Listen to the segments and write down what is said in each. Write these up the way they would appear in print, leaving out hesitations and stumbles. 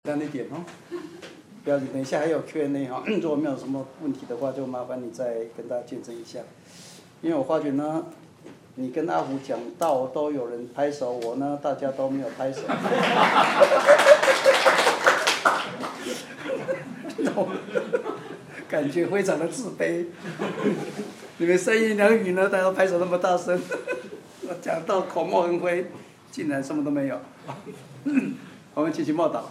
单一点哦，不要紧，等一下还有 Q&A 哈，如果没有什么问题的话，就麻烦你再跟大家见证一下。因为我发觉呢，你跟阿虎讲道都有人拍手，我呢大家都没有拍手。感觉非常的自卑。你们三言两语呢，大家拍手那么大声，我讲到口沫横飞，竟然什么都没有。我们继续默祷。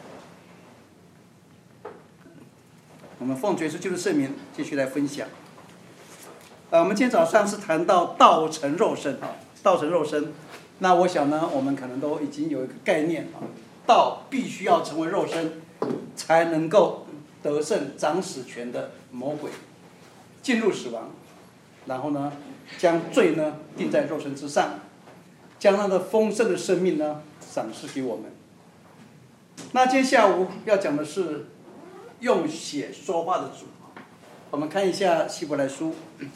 我们奉主耶稣基督圣名继续来分享。我们今天早上是谈到道成肉身啊，道成肉身。那我想呢，我们可能都已经有一个概念啊，道必须要成为肉身，才能够得胜掌死权的魔鬼，进入死亡，然后呢，将罪呢定在肉身之上，将他的丰盛的生命呢赏赐给我们。那今天下午要讲的是用血说话的主。我们看一下希伯来书，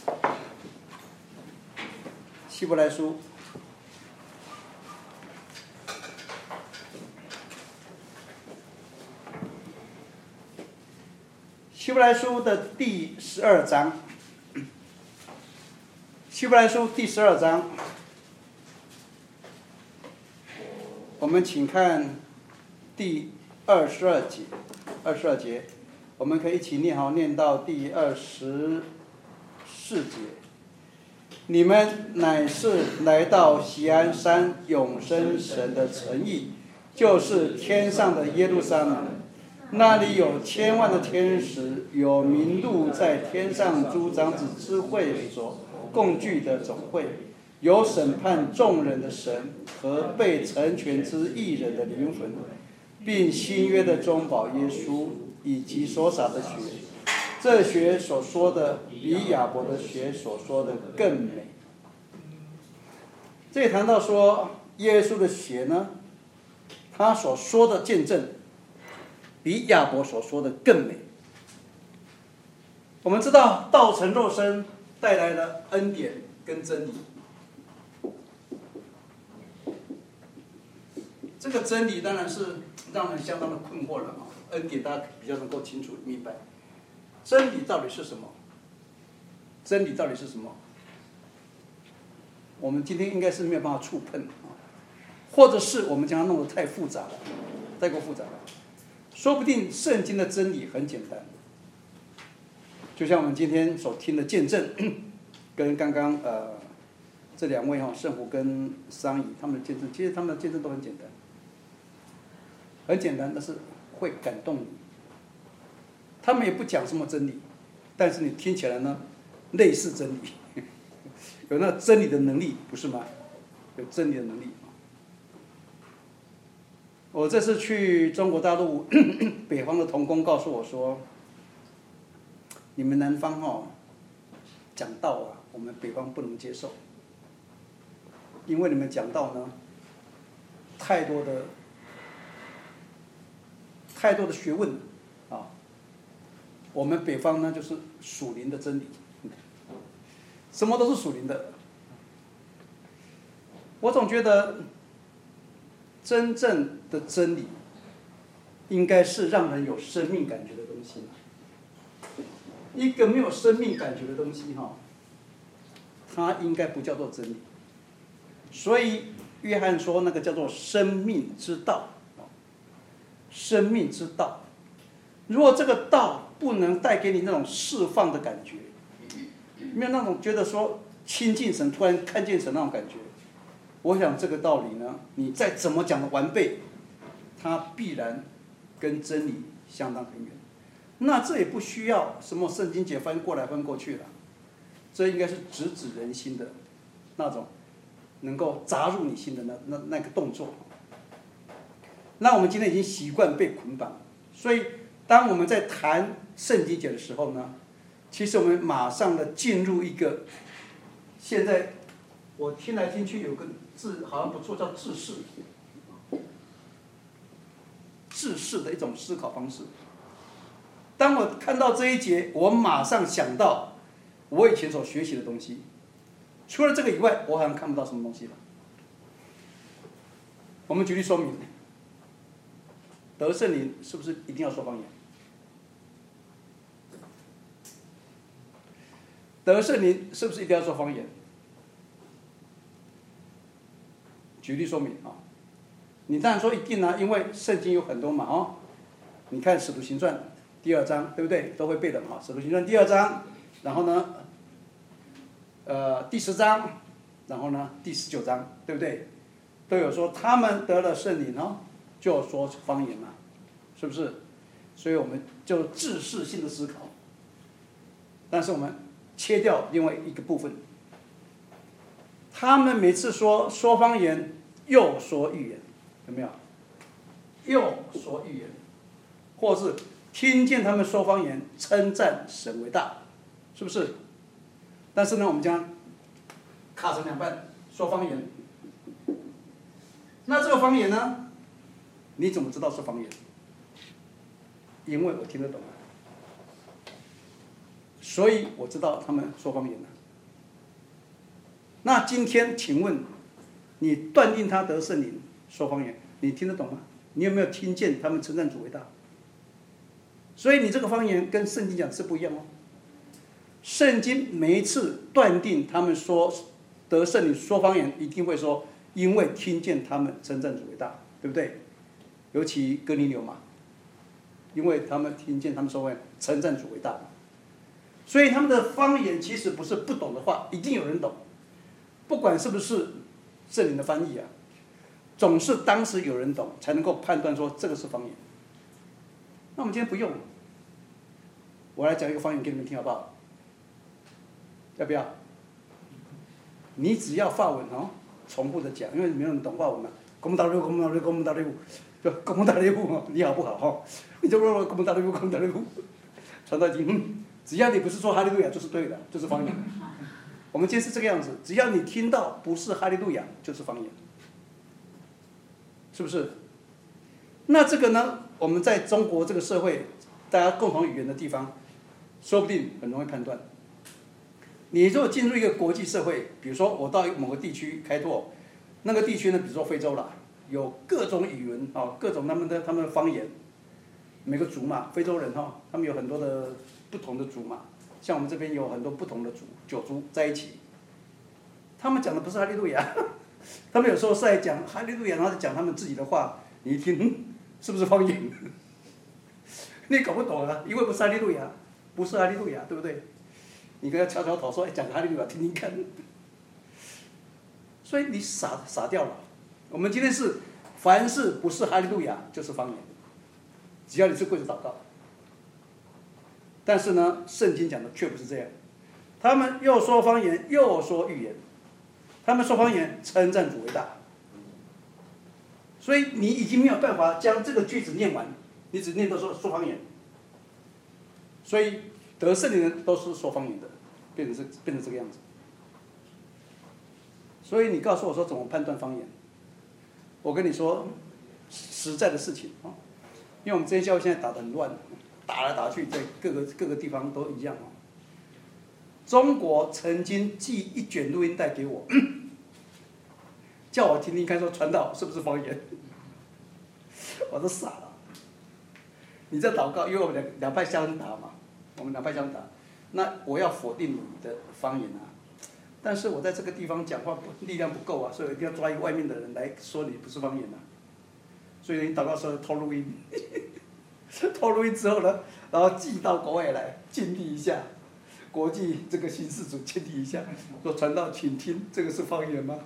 希伯来书希伯来书的第12章，希伯来书第12章，我们请看第22节，我们可以一起念好，念到第24节。你们乃是来到锡安山永生神的城邑，就是天上的耶路撒冷。那里有千万的天使，有名录在天上诸长子之会所共聚的总会，有审判众人的神和被成全之义人的灵魂，并新约的中保耶稣以及所洒的血。这血所说的比亚伯的血所说的更美。这里谈到说耶稣的血呢，他所说的见证比亚伯所说的更美。我们知道道成肉身带来了恩典跟真理，这个真理当然是让人相当的困惑了啊。恩典大家比较能够清楚明白，真理到底是什么？真理到底是什么？我们今天应该是没有办法触碰啊，或者是我们将它弄得太复杂了，太过复杂了。说不定圣经的真理很简单，就像我们今天所听的见证，跟刚刚这两位圣胡跟商乙他们的见证，其实他们的见证都很简单，很简单，但是会感动你。他们也不讲什么真理，但是你听起来呢，类似真理，有那真理的能力，不是吗？有真理的能力。我这次去中国大陆，北方的同工告诉我说，你们南方讲道啊，我们北方不能接受，因为你们讲道呢，太多的学问啊，我们北方呢就是属灵的真理，什么都是属灵的。我总觉得真正的真理应该是让人有生命感觉的东西。一个没有生命感觉的东西它应该不叫做真理。所以约翰说那个叫做生命之道，生命之道。如果这个道不能带给你那种释放的感觉，没有那种觉得说亲近神，突然看见神那种感觉，我想这个道理呢，你再怎么讲的完备，它必然跟真理相当很远。那这也不需要什么圣经节翻过来翻过去了，这应该是直指人心的那种，能够扎入你心的那个动作。那我们今天已经习惯被捆绑，所以当我们在谈圣经节的时候呢，其实我们马上的进入一个，现在我听来听去有个字好像不错，叫自视，自视的一种思考方式。当我看到这一节，我马上想到我以前所学习的东西，除了这个以外，我好像看不到什么东西了。我们举例说明， 得圣灵是不是一定要说方言？得圣灵是不是一定要说方言？举例说明啊，你当然说一定啊，因为圣经有很多嘛哦，你看《使徒行传》第2章，对不对？都会背的嘛，《使徒行传》第2章，然后呢，第10章，然后呢第19章，对不对？都有说他们得了圣灵哦，就说方言嘛，是不是？所以我们就制式性的思考，但是我们切掉另外一个部分，他们每次说方言又说预言，有没有？又说预言，或是听见他们说方言，称赞神为大，是不是？但是呢，我们将卡成两半，说方言。那这个方言呢？你怎么知道是方言？因为我听得懂，所以我知道他们说方言了。那今天，请问你断定他得圣灵说方言，你听得懂吗？你有没有听见他们称赞主为大？所以你这个方言跟圣经讲是不一样哦。圣经每一次断定他们说得圣灵说方言，一定会说因为听见他们称赞主为大，对不对？尤其哥尼流嘛，因为他们听见他们说方言称赞主为大嘛，所以他们的方言其实不是不懂的话，一定有人懂。不管是不是圣灵的翻译啊，总是当时有人懂，才能够判断说这个是方言。那我们今天不用，我来讲一个方言给你们听好不好？要不要？你只要法文哦，重复的讲，因为没有人懂法文嘛。公大六，公大六，公大六，就公大六哦，你好不好哈？你就说公大六，公大六，传道经，只要你不是说哈利路亚，就是对的，就是方言。我们今天是这个样子，只要你听到不是哈利路亚，就是方言，是不是？那这个呢，我们在中国这个社会，大家共同语言的地方，说不定很容易判断。你如果进入一个国际社会，比如说我到某个地区开拓，那个地区呢，比如说非洲啦，有各种语言啊，各种他们的方言，每个族嘛，非洲人哈，他们有很多的不同的族嘛。像我们这边有很多不同的族，9族在一起，他们讲的不是哈利路亚，他们有时候是在讲哈利路亚，然后讲他们自己的话，你一听，是不是方言？你搞不懂啊，因为不是哈利路亚，不是哈利路亚，对不对？你跟他敲敲头说，讲哈利路亚听听看，所以你傻掉了。我们今天是，凡是不是哈利路亚就是方言，只要你是跪着祷告。但是呢，圣经讲的却不是这样，他们又说方言，又说预言，他们说方言称赞主为大，所以你已经没有办法将这个句子念完，你只念到说方言，所以得圣灵的人都是说方言的，变成这个样子。所以你告诉我说怎么判断方言？我跟你说实在的事情啊，因为我们这些教会现在打得很乱。打来打去，在各个地方都一样哦。中国曾经寄一卷录音带给我，叫我听听看，说传道是不是方言？我都傻了。你在祷告，因为我们两派相打嘛，我们两派相打，那我要否定你的方言啊，但是我在这个地方讲话力量不够啊，所以我一定要抓一个外面的人来说你不是方言啊。所以你祷告的时候偷录音。偷录音之后呢，然后寄到国外来鉴定一下，国际这个刑事组鉴定一下，说传道请听，这个是方言吗？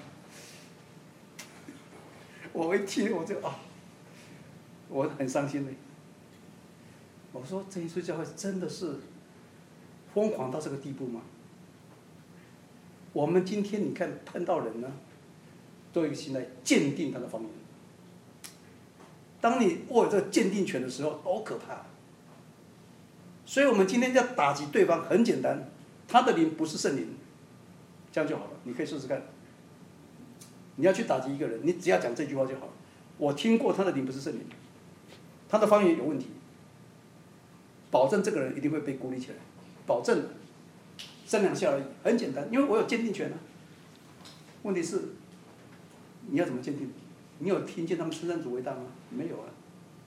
我一听我就我很伤心的。我说这一次教会真的是疯狂到这个地步吗？我们今天你看判道人呢，都有一个心来鉴定他的方言。当你握有这个鉴定权的时候，多可怕！所以我们今天要打击对方很简单，他的灵不是圣灵，这样就好了。你可以试试看。你要去打击一个人，你只要讲这句话就好了。我听过他的灵不是圣灵，他的方言有问题，保证这个人一定会被孤立起来，保证3两下而已，很简单，因为我有鉴定权啊。问题是你要怎么鉴定？你有听见他们称赞主为大吗？没有啊。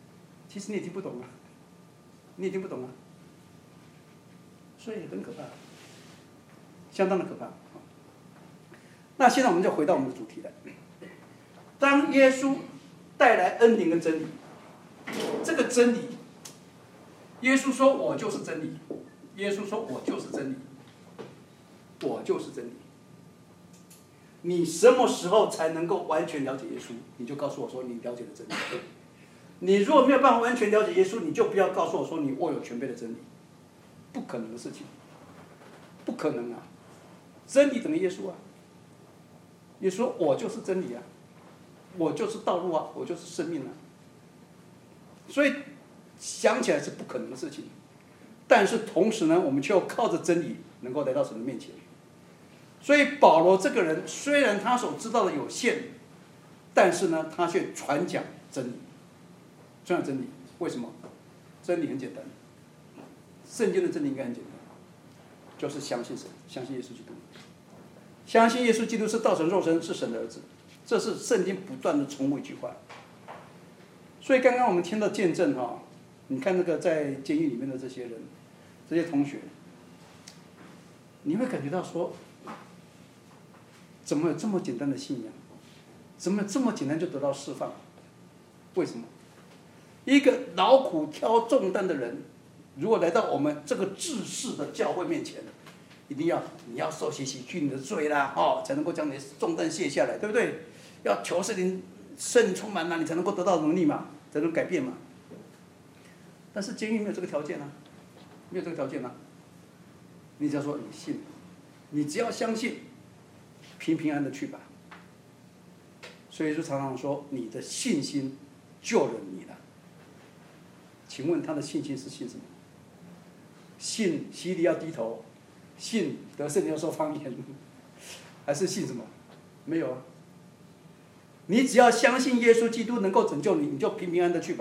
其实你也听不懂啊，你也听不懂啊，所以很可怕，相当的可怕。那现在我们就回到我们的主题来，当耶稣带来恩典跟真理，这个真理，耶稣说我就是真理，耶稣说我就是真理，我就是真理。你什么时候才能够完全了解耶稣？你就告诉我说你了解了真理。你如果没有办法完全了解耶稣，你就不要告诉我说你握有全备的真理，不可能的事情，不可能啊！真理等于耶稣啊！耶稣说我就是真理啊，我就是道路啊，我就是生命啊。所以想起来是不可能的事情，但是同时呢，我们却要靠着真理能够来到神的面前。所以保罗这个人虽然他所知道的有限，但是呢，他却传讲真理，传讲真理。为什么？真理很简单，圣经的真理应该很简单，就是相信神，相信耶稣基督，相信耶稣基督是道成肉身，是神的儿子。这是圣经不断的重复一句话。所以刚刚我们听到见证哈，你看那个在监狱里面的这些人，这些同学，你会感觉到说，怎么有这么简单的信仰？怎么这么简单就得到释放？为什么？一个劳苦挑重担的人，如果来到我们这个制式的教会面前，一定要你要受洗洗去你的罪啦，才能够将你的重担卸下来，对不对？要求圣灵充满你才能够得到能力嘛，才能改变嘛。但是监狱没有这个条件啊，没有这个条件啊。你只要说你信，你只要相信，平平安的去吧。所以就常常说，你的信心救了你了。请问他的信心是信什么？信洗礼要低头，信得圣灵要说方言，还是信什么？没有啊。你只要相信耶稣基督能够拯救你，你就平平安的去吧。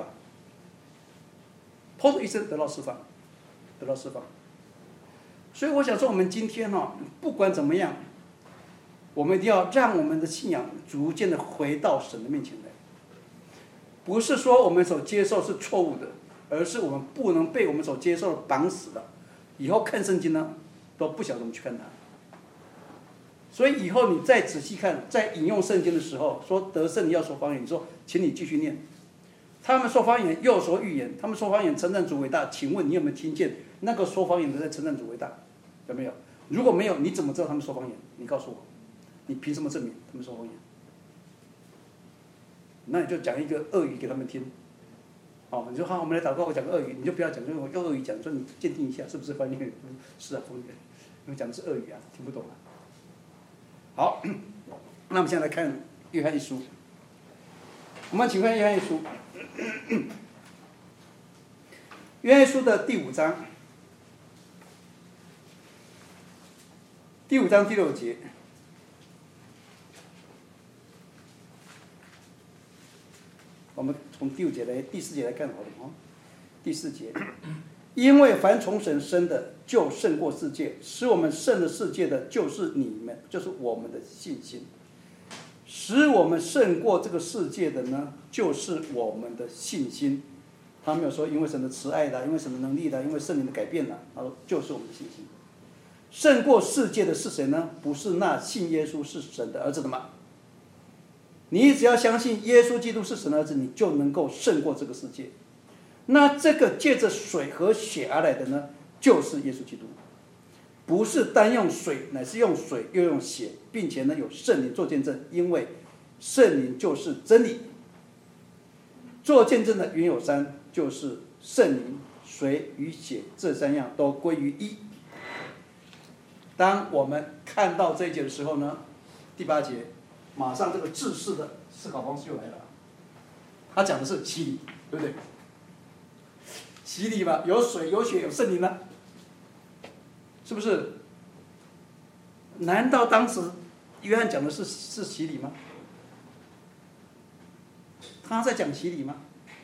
砰的一声得到释放，得到释放。所以我想说，我们今天不管怎么样，我们一定要让我们的信仰逐渐的回到神的面前来。不是说我们所接受是错误的，而是我们不能被我们所接受的绑死了。以后看圣经呢，都不晓得怎么去看它。所以以后你再仔细看，在引用圣经的时候，说得胜要说方言，你说，请你继续念。他们说方言又说预言，他们说方言称赞主伟大。请问你有没有听见那个说方言的在称赞主伟大？有没有？如果没有，你怎么知道他们说方言？你告诉我，你凭什么证明他们说方言？那你就讲一个俄语给他们听。你说好，我们来祷告，我讲个俄语，你就不要讲，我用俄语讲，说你鉴定一下是不是方言？是啊，方言，因为讲的是俄语啊，听不懂啊。好，那我们现在来看约翰一书。我们请看约翰一书，约翰一书的第5章，第5章第6节。我们从第4节来看好了第4节，因为凡从神生的，就胜过世界；使我们胜了世界的，就是你们，就是我们的信心。使我们胜过这个世界的呢，就是我们的信心。他没有说因为神的慈爱的，因为神的能力的，因为圣灵的改变的，他说就是我们的信心。胜过世界的是谁呢？不是那信耶稣是神的儿子的吗？你只要相信耶稣基督是神的儿子，你就能够胜过这个世界。那这个借着水和血而来的呢，就是耶稣基督。不是单用水，乃是用水又用血，并且呢有圣灵做见证，因为圣灵就是真理。做见证的原有3，就是圣灵、水与血，这3样都归于一。当我们看到这一节的时候呢，第8节，马上这个制式的思考方式又来了。他讲的是洗礼，对不对？洗礼嘛，有水有血有圣灵呢，是不是？难道当时约翰讲的是洗礼吗？他在讲洗礼吗？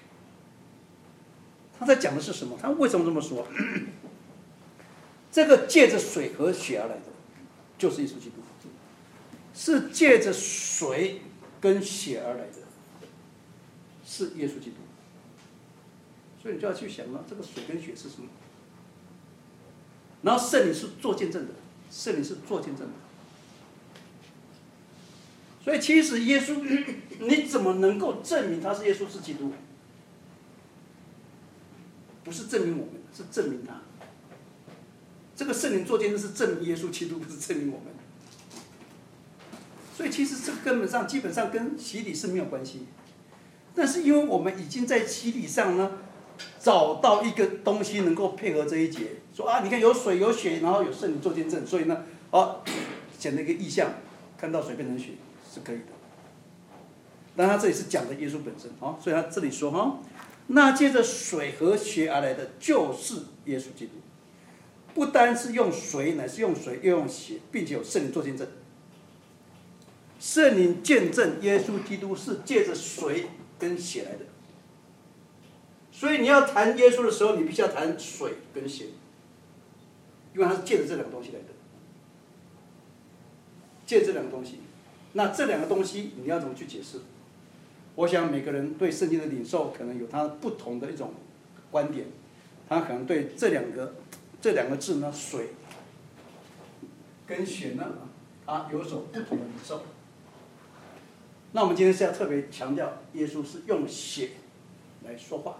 他在讲的是什么？他为什么这么说？这个借着水和血而来的，就是耶稣基督，是借着水跟血而来的，是耶稣基督。 所以你就要去想了，这个水跟血是什么？然后圣灵是做见证的，圣灵是做见证的。所以其实耶稣，你怎么能够证明他是耶稣是基督？不是证明我们，是证明他。这个圣灵做见证是证明耶稣基督，不是证明我们。所以其实这根本上基本上跟洗礼是没有关系，但是因为我们已经在洗礼上呢，找到一个东西能够配合这一节，说啊，你看有水有血，然后有圣灵做见证，所以呢，显得一个意象，看到水变成血是可以的。但他这里是讲的耶稣本身，所以他这里说那借着水和血而来的就是耶稣基督，不单是用水，乃是用水又用血，并且有圣灵做见证。圣灵见证耶稣基督是借着水跟血来的，所以你要谈耶稣的时候，你必须要谈水跟血，因为他是借着这两个东西来的，借这两个东西。那这两个东西你要怎么去解释？我想每个人对圣经的领受可能有他不同的一种观点，他可能对这两个字呢，水跟血呢，有所不同的领受。那我们今天是要特别强调，耶稣是用血来说话。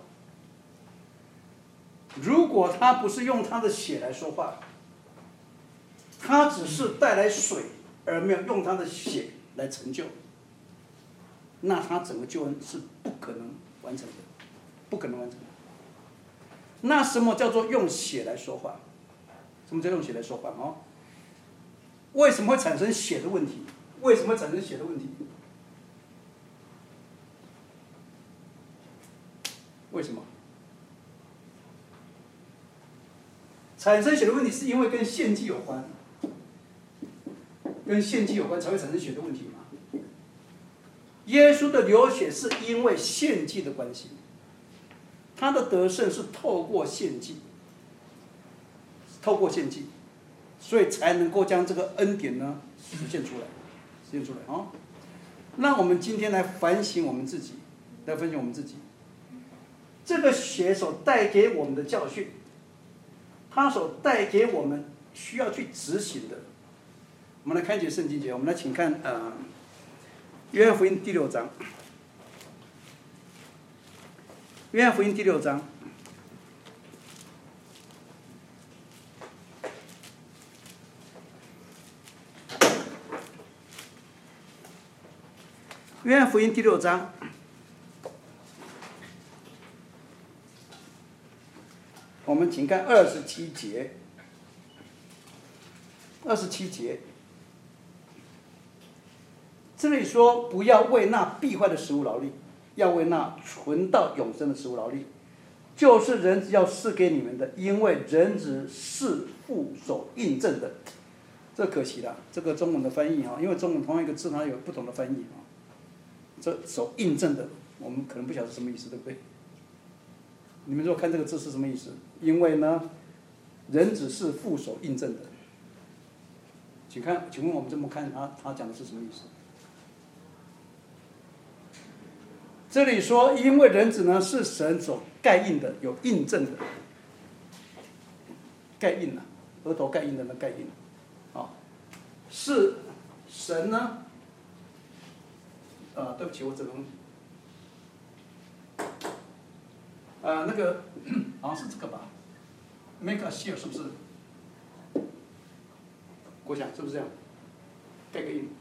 如果他不是用他的血来说话，他只是带来水，而没有用他的血来成就，那他整个救恩是不可能完成的，不可能完成的。那什么叫做用血来说话？什么叫用血来说话？为什么会产生血的问题？为什么会产生血的问题？为什么产生血的问题？是因为跟献祭有关，跟献祭有关才会产生血的问题嘛。耶稣的流血是因为献祭的关系，他的得胜是透过献祭，所以才能够将这个恩典呢实现出来。那我们今天来反省我们自己，这个血所带给我们的教训，它所带给我们需要去执行的。我们来看一节圣经节，我们来请看约翰福音第6章。约翰福音第6章。约翰福音第6章。我们请看27节。这里说，不要为那必坏的食物劳力，要为那存到永生的食物劳力，就是人子要赐给你们的，因为人子是父所印证的。这可惜了，这个中文的翻译因为中文同样一个字它有不同的翻译这所印证的，我们可能不晓得什么意思，对不对？你们如果看这个字是什么意思？因为呢，人子是父所印证的。请问我们这么看他讲的是什么意思？这里说，因为人子呢是神所盖印的，有印证的，盖印额头盖印的那盖印，是神呢，对不起，我只能。那个好像是这个吧 ，make a seal 是不是？我想是不是这样？盖个印，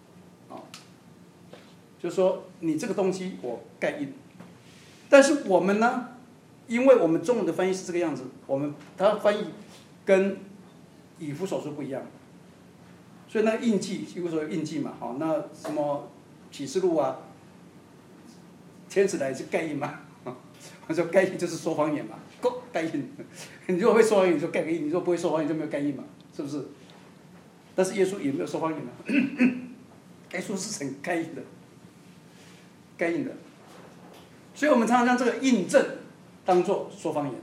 就是说你这个东西我盖印，但是我们呢，因为我们中文的翻译是这个样子，它翻译跟以弗所书不一样，所以那个印记，以弗所有印记嘛，那什么启示录天使来是盖印嘛。我说盖印就是说谎言嘛，盖印。你如果会说谎言，你就盖个印；你如果不会说谎言，就没有盖印嘛，是不是？但是耶稣也没有说谎言耶稣是神盖印的，所以我们常常将这个印证当作说谎言，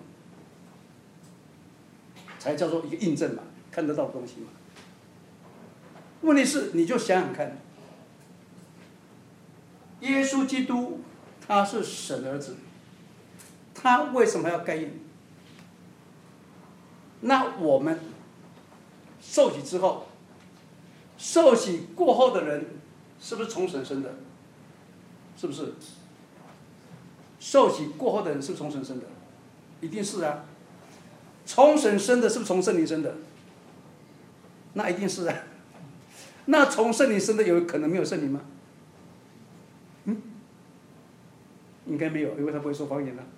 才叫做一个印证嘛，看得到的东西嘛。问题是，你就想想看，耶稣基督他是神儿子。 他为什么要盖印？那我们受洗之后，受洗过后的人，是不是从神生的？是不是？受洗过后的人是不是从神生的？一定是啊。从神生的是不是从圣灵生的？那一定是啊。那从圣灵生的有可能没有圣灵吗？应该没有，因为他不会说方言了。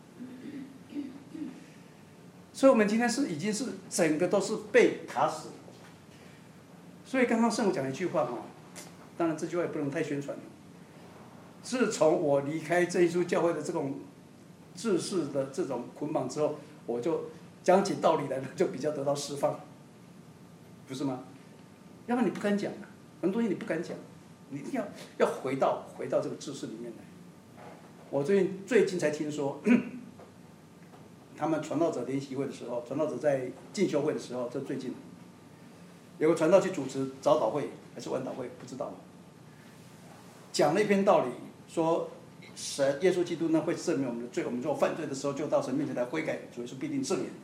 所以我们今天已经是整个都是被卡死。所以刚刚圣母讲一句话当然这句话也不能太宣传了。自从我离开真耶稣教会的这种制式的这种捆绑之后，我就讲起道理来了，就比较得到释放，不是吗？要不然你不敢讲很多东西你不敢讲，你一定要回到这个制式里面来。我最近才听说，他们传道者联席会的时候，传道者在进修会的时候，这最近有个传道去主持早祷会还是晚祷会，不知道，讲了一篇道理，说神耶稣基督呢会赦免我们的罪，我们如果犯罪的时候就到神面前来悔改，主耶稣必定赦免。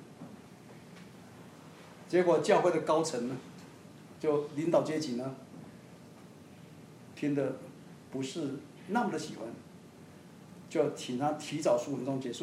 结果教会的高层呢，就领导阶级呢，听得不是那么的喜欢，就请他提早15分钟结束。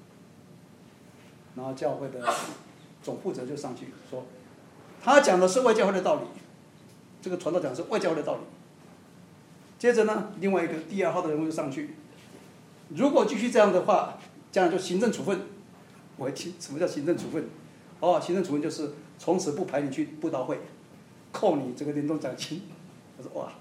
然后教会的总负责就上去说，他讲的是外教会的道理，这个传道讲的是外教会的道理。接着呢，另外一个第2号的人物就上去，如果继续这样的话，将来就行政处分。我一听什么叫行政处分？行政处分就是从此不派你去布道会，扣你这个年终奖金。我说哇，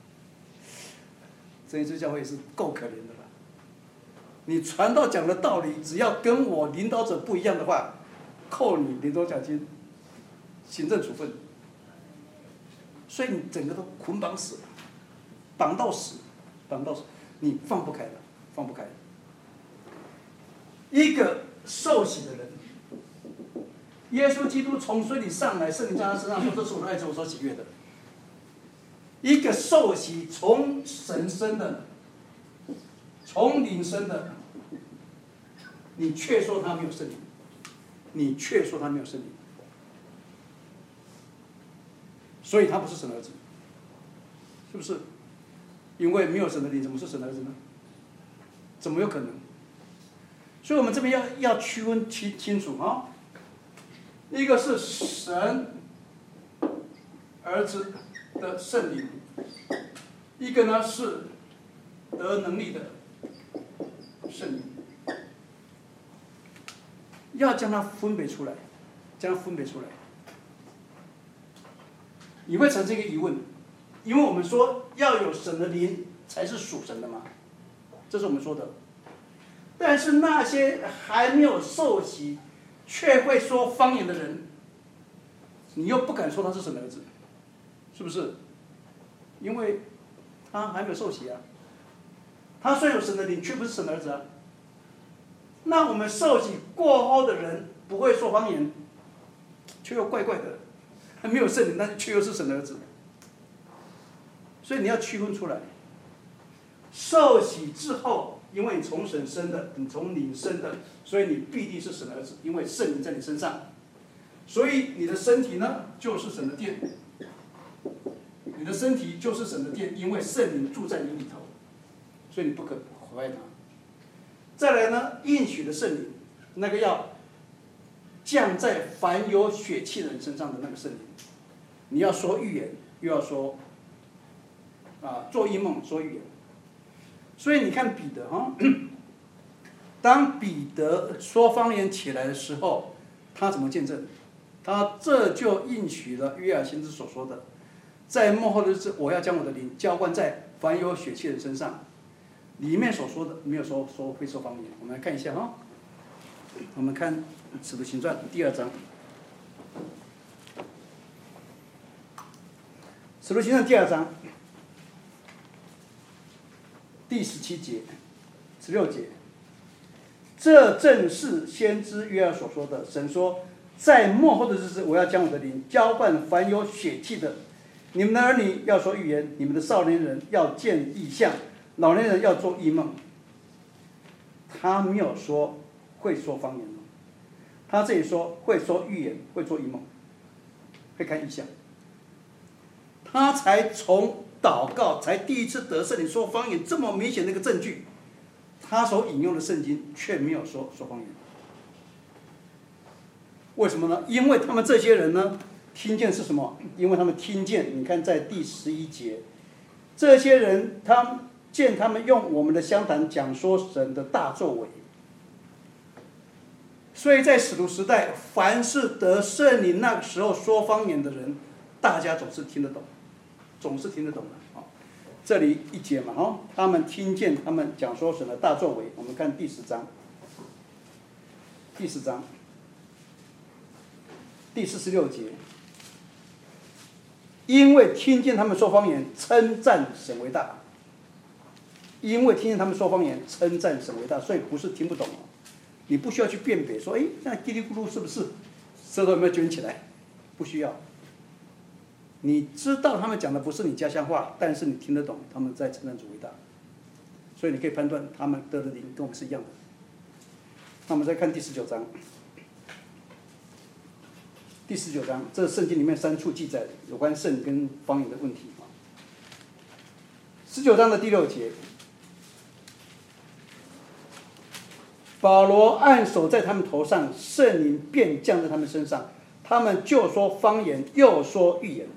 真耶稣教会也是够可怜的了。你传道讲的道理，只要跟我领导者不一样的话，扣你年终奖金，行政处分。所以你整个都捆绑死了，绑到死，你放不开了，放不开了。一个受洗的人，耶稣基督从水里上来，圣灵在他身上说：“这是我的爱子，我所喜悦的。”一个受洗从神生的，从灵生的，你却说他没有圣灵，你却说他没有圣灵，所以他不是神的儿子，是不是？因为没有神的灵，怎么是神的儿子呢？怎么有可能？所以我们这边要区分清楚啊，一个是神儿子的圣灵，一个呢是得能力的圣灵，要将它分别出来，你会产生一个疑问，因为我们说要有神的灵才是属神的嘛，这是我们说的。但是那些还没有受洗却会说方言的人，你又不敢说他是神的儿子，是不是？因为他还没有受洗啊，他虽然有神的灵，却不是神的儿子啊。那我们受洗过后的人不会说方言，却又怪怪的，还没有圣灵，但是却又是神的儿子。所以你要区分出来，受洗之后，因为你从神生的，你从灵生的，所以你必定是神的儿子，因为圣灵在你身上，所以你的身体呢就是神的殿，你的身体就是神的殿，因为圣灵住在你里头，所以你不可毁坏它。再来呢，应许的圣灵，那个要降在凡有血气的人身上的那个圣灵，你要说预言，又要说做异梦，说预言。所以你看彼得当彼得说方言起来的时候，他怎么见证？他这就应许了约翰先知所说的，在末后的日子，我要将我的灵浇灌在凡有血气的人身上。里面所说的没有说会说方言。我们来看一下我们看《使徒行传》第2章，《使徒行传》第2章第17节、16节，这正是先知约翰所说的。神说，在末后的日子，我要将我的灵浇灌凡有血气的。你们的儿女要说预言，你们的少年人要见异象，老年人要做异梦。 他没有说会说方言，他这里说会说预言，会做异梦，会看异象。他才从祷告，才第一次得圣灵说方言这么明显的一个证据，他所引用的圣经却没有说方言。为什么呢？因为他们这些人呢，听见是什么？因为他们听见，你看在第11节，这些人他们用我们的相谈讲说神的大作为。所以在使徒时代，凡是得圣灵那个时候说方言的人，大家总是听得懂，总是听得懂的。这里一节嘛，他们听见他们讲说神的大作为。我们看第10章，第46节，因为听见他们说方言，称赞神为大。因为听见他们说方言，称赞神为大，所以不是听不懂，你不需要去辨别说，这样叽里咕噜是不是舌头有没有卷起来？不需要。你知道他们讲的不是你家乡话，但是你听得懂他们在称赞主为大，所以你可以判断他们得的灵跟我们是一样的。那我们再看第19章。第19章，这圣经里面3处记载有关圣灵跟方言的问题。19章的第6节，保罗按手在他们头上，圣灵便降在他们身上，他们就说方言，又说预言。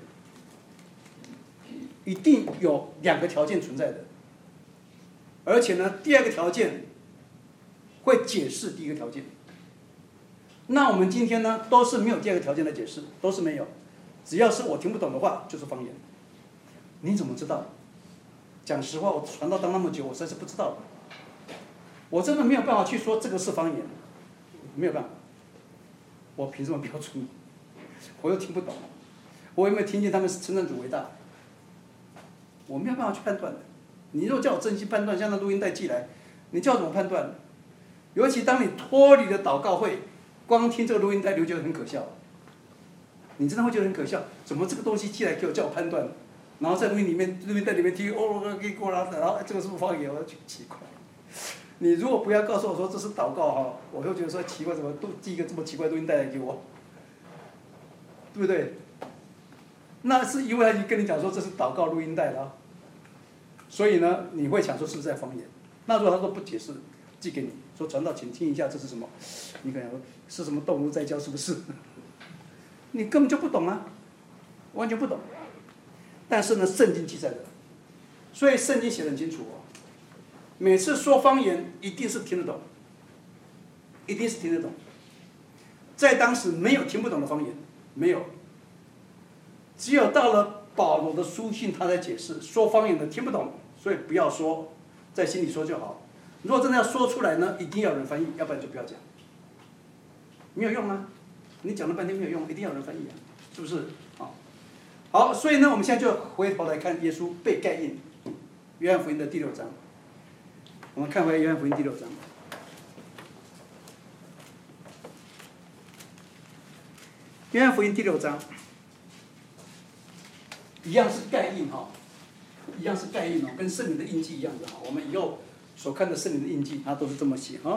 一定有2个条件存在的，而且呢，第2个条件会解释第1个条件。那我们今天呢，都是没有第2个条件的解释，都是没有。只要是我听不懂的话，就是方言。你怎么知道？讲实话，我传道当那么久，我实在是不知道。我真的没有办法去说这个是方言，没有办法。我凭什么标准？我又听不懂，我有没有听见他们称赞主为大？我没有办法去判断的。你如果叫我真心判断，像那录音带寄来，你叫我怎么判断？尤其当你脱离了祷告会，光听这个录音带，你会觉得很可笑。你真的会觉得很可笑，怎么这个东西寄来给我，叫我判断，然后在录音带里面听，给我然后这个是不是方言？我就奇怪。你如果不要告诉我说这是祷告我会觉得说奇怪，怎么都寄一个这么奇怪的录音带来给我，对不对？那是因为他已经跟你讲说这是祷告录音带了，所以呢，你会想说是不是在方言？那如果他说不解释，寄给你说传道，请听一下这是什么？你可能说是什么动物在叫，是不是？你根本就不懂啊，完全不懂。但是呢，圣经记载的，所以圣经写得很清楚每次说方言一定是听得懂，一定是听得懂。在当时没有听不懂的方言，没有。只有到了保罗的书信，他才解释说方言的听不懂，所以不要说，在心里说就好。如果真的要说出来呢，一定要有人翻译，要不然就不要讲。没有用啊，你讲了半天没有用，一定要有人翻译啊，是不是？好，所以呢，我们现在就回头来看耶稣被盖印，约翰福音的第6章。我们看回约翰福音第6章。约翰福音第6章。一样是盖印一样是盖印跟圣灵的印记一样的我们以后所看的圣灵的印记，它都是这么写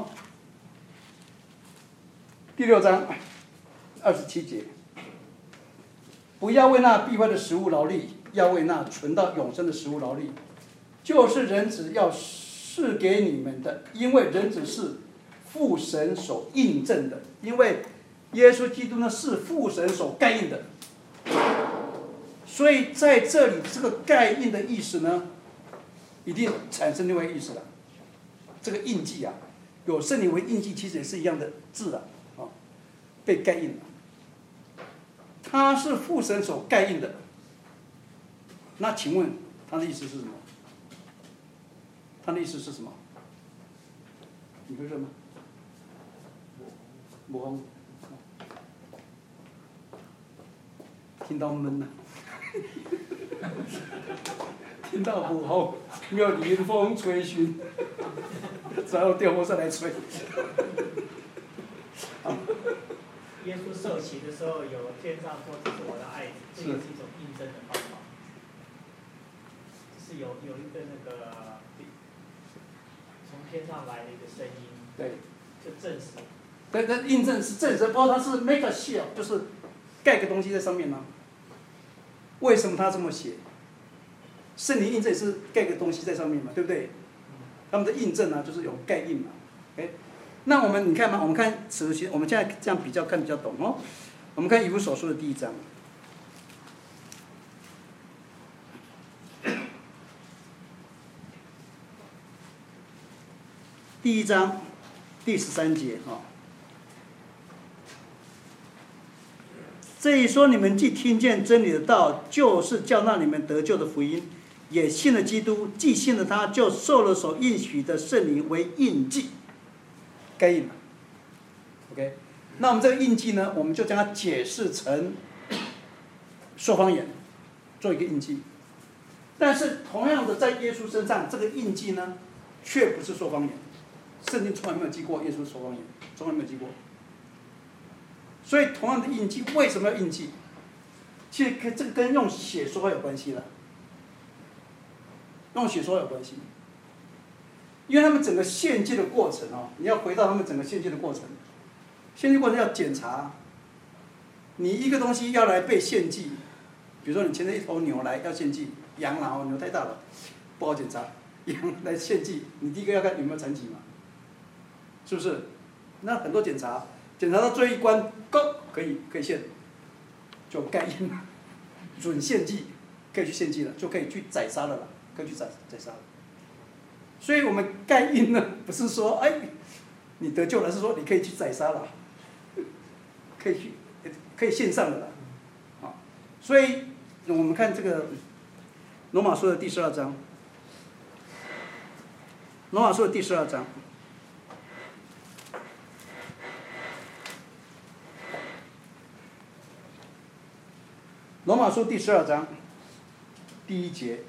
第6章27节，不要为那必坏的食物劳力，要为那存到永生的食物劳力，就是人子要赐给你们的，因为人子是父神所印证的，因为耶稣基督呢是父神所盖印的。所以在这里，这个盖印的意思呢，一定产生另外一个意思了。这个印记有圣灵为印记，其实也是一样的字被盖印了。他是父神所盖印的。那请问他的意思是什么？他的意思是什么？你会说吗？我听到闷了。听到母后没有迎风吹嘘，只好电风扇来吹。 耶稣受洗的时候，有天上说这是我的爱子，这也是一种印证的方法。就是有一个那个从天上来了一个声音， 对， 就证实。 对，那印证是证实，不过它是 make a seal， 就是盖个东西在上面呢。为什么他这么写？圣灵印证是盖个东西在上面嘛，对不对？他们的印证呢，就是有盖印嘛。OK， 那我们你看嘛，我们看使徒行，我们现在这样比较看比较懂哦。我们看以弗所书的第1章。第1章第13节啊，这一说你们既听见真理的道，就是叫那你们得救的福音，也信了基督，既信了他，就受了所应许的圣灵为印记，该印了。OK， 那我们这个印记呢，我们就将它解释成说方言，做一个印记。但是同样的，在耶稣身上，这个印记呢，却不是说方言。圣经从来没有记过耶稣说方言，从来没有记过。所以同样的印记，为什么要印记？其实这个跟用血说话有关系了，用血说话有关系。因为他们整个献祭的过程哦，你要回到他们整个献祭的过程，献祭过程要检查，你一个东西要来被献祭，比如说你牵着一头牛来要献祭，羊啦，牛太大了，不好检查，羊来献祭，你第一个要看有没有残疾嘛。是不是？那很多检查，检查到最后一关，够可以献，就盖印了，准献祭，可以去献祭了，就可以去宰杀了啦，可以去宰杀了。所以我们盖印呢，不是说哎你得救了，是说你可以去宰杀了，可以献上的啦，啊，所以我们看这个罗马书的第12章，罗马书的第12章。罗马书第12章第1节，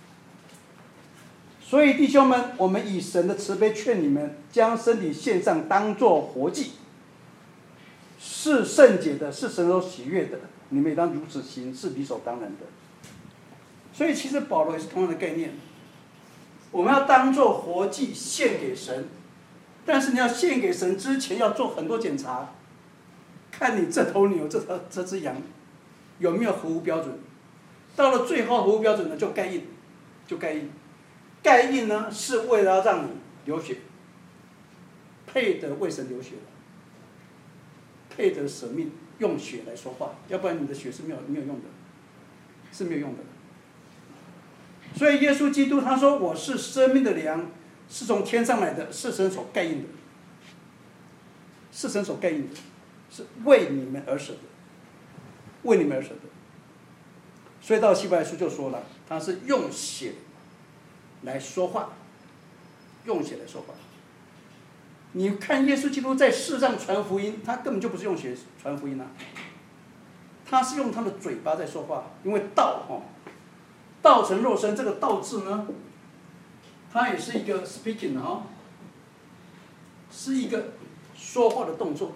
所以弟兄们，我们以神的慈悲劝你们，将身体献上，当作活祭，是圣洁的，是神所喜悦的。你们也当如此行，是理所当然的。所以其实保罗也是同样的概念，我们要当作活祭献给神，但是你要献给神之前要做很多检查，看你这头牛、这只羊有没有合乎标准？到了最后合乎标准的就盖印，盖印呢是为了要让你流血，配得为神流血的，配得舍命，用血来说话，要不然你的血是没有用的，是没有用的。所以耶稣基督他说：“我是生命的粮，是从天上来的，是神所盖印的，是神所盖印的，是为你们而舍的。”为你们而舍的，所以到希伯来书就说了，他是用血来说话，用血来说话。你看耶稣基督在世上传福音，他根本就不是用血传福音啊，他是用他的嘴巴在说话，因为道成肉身，这个道字呢，它也是一个 speaking 的是一个说话的动作，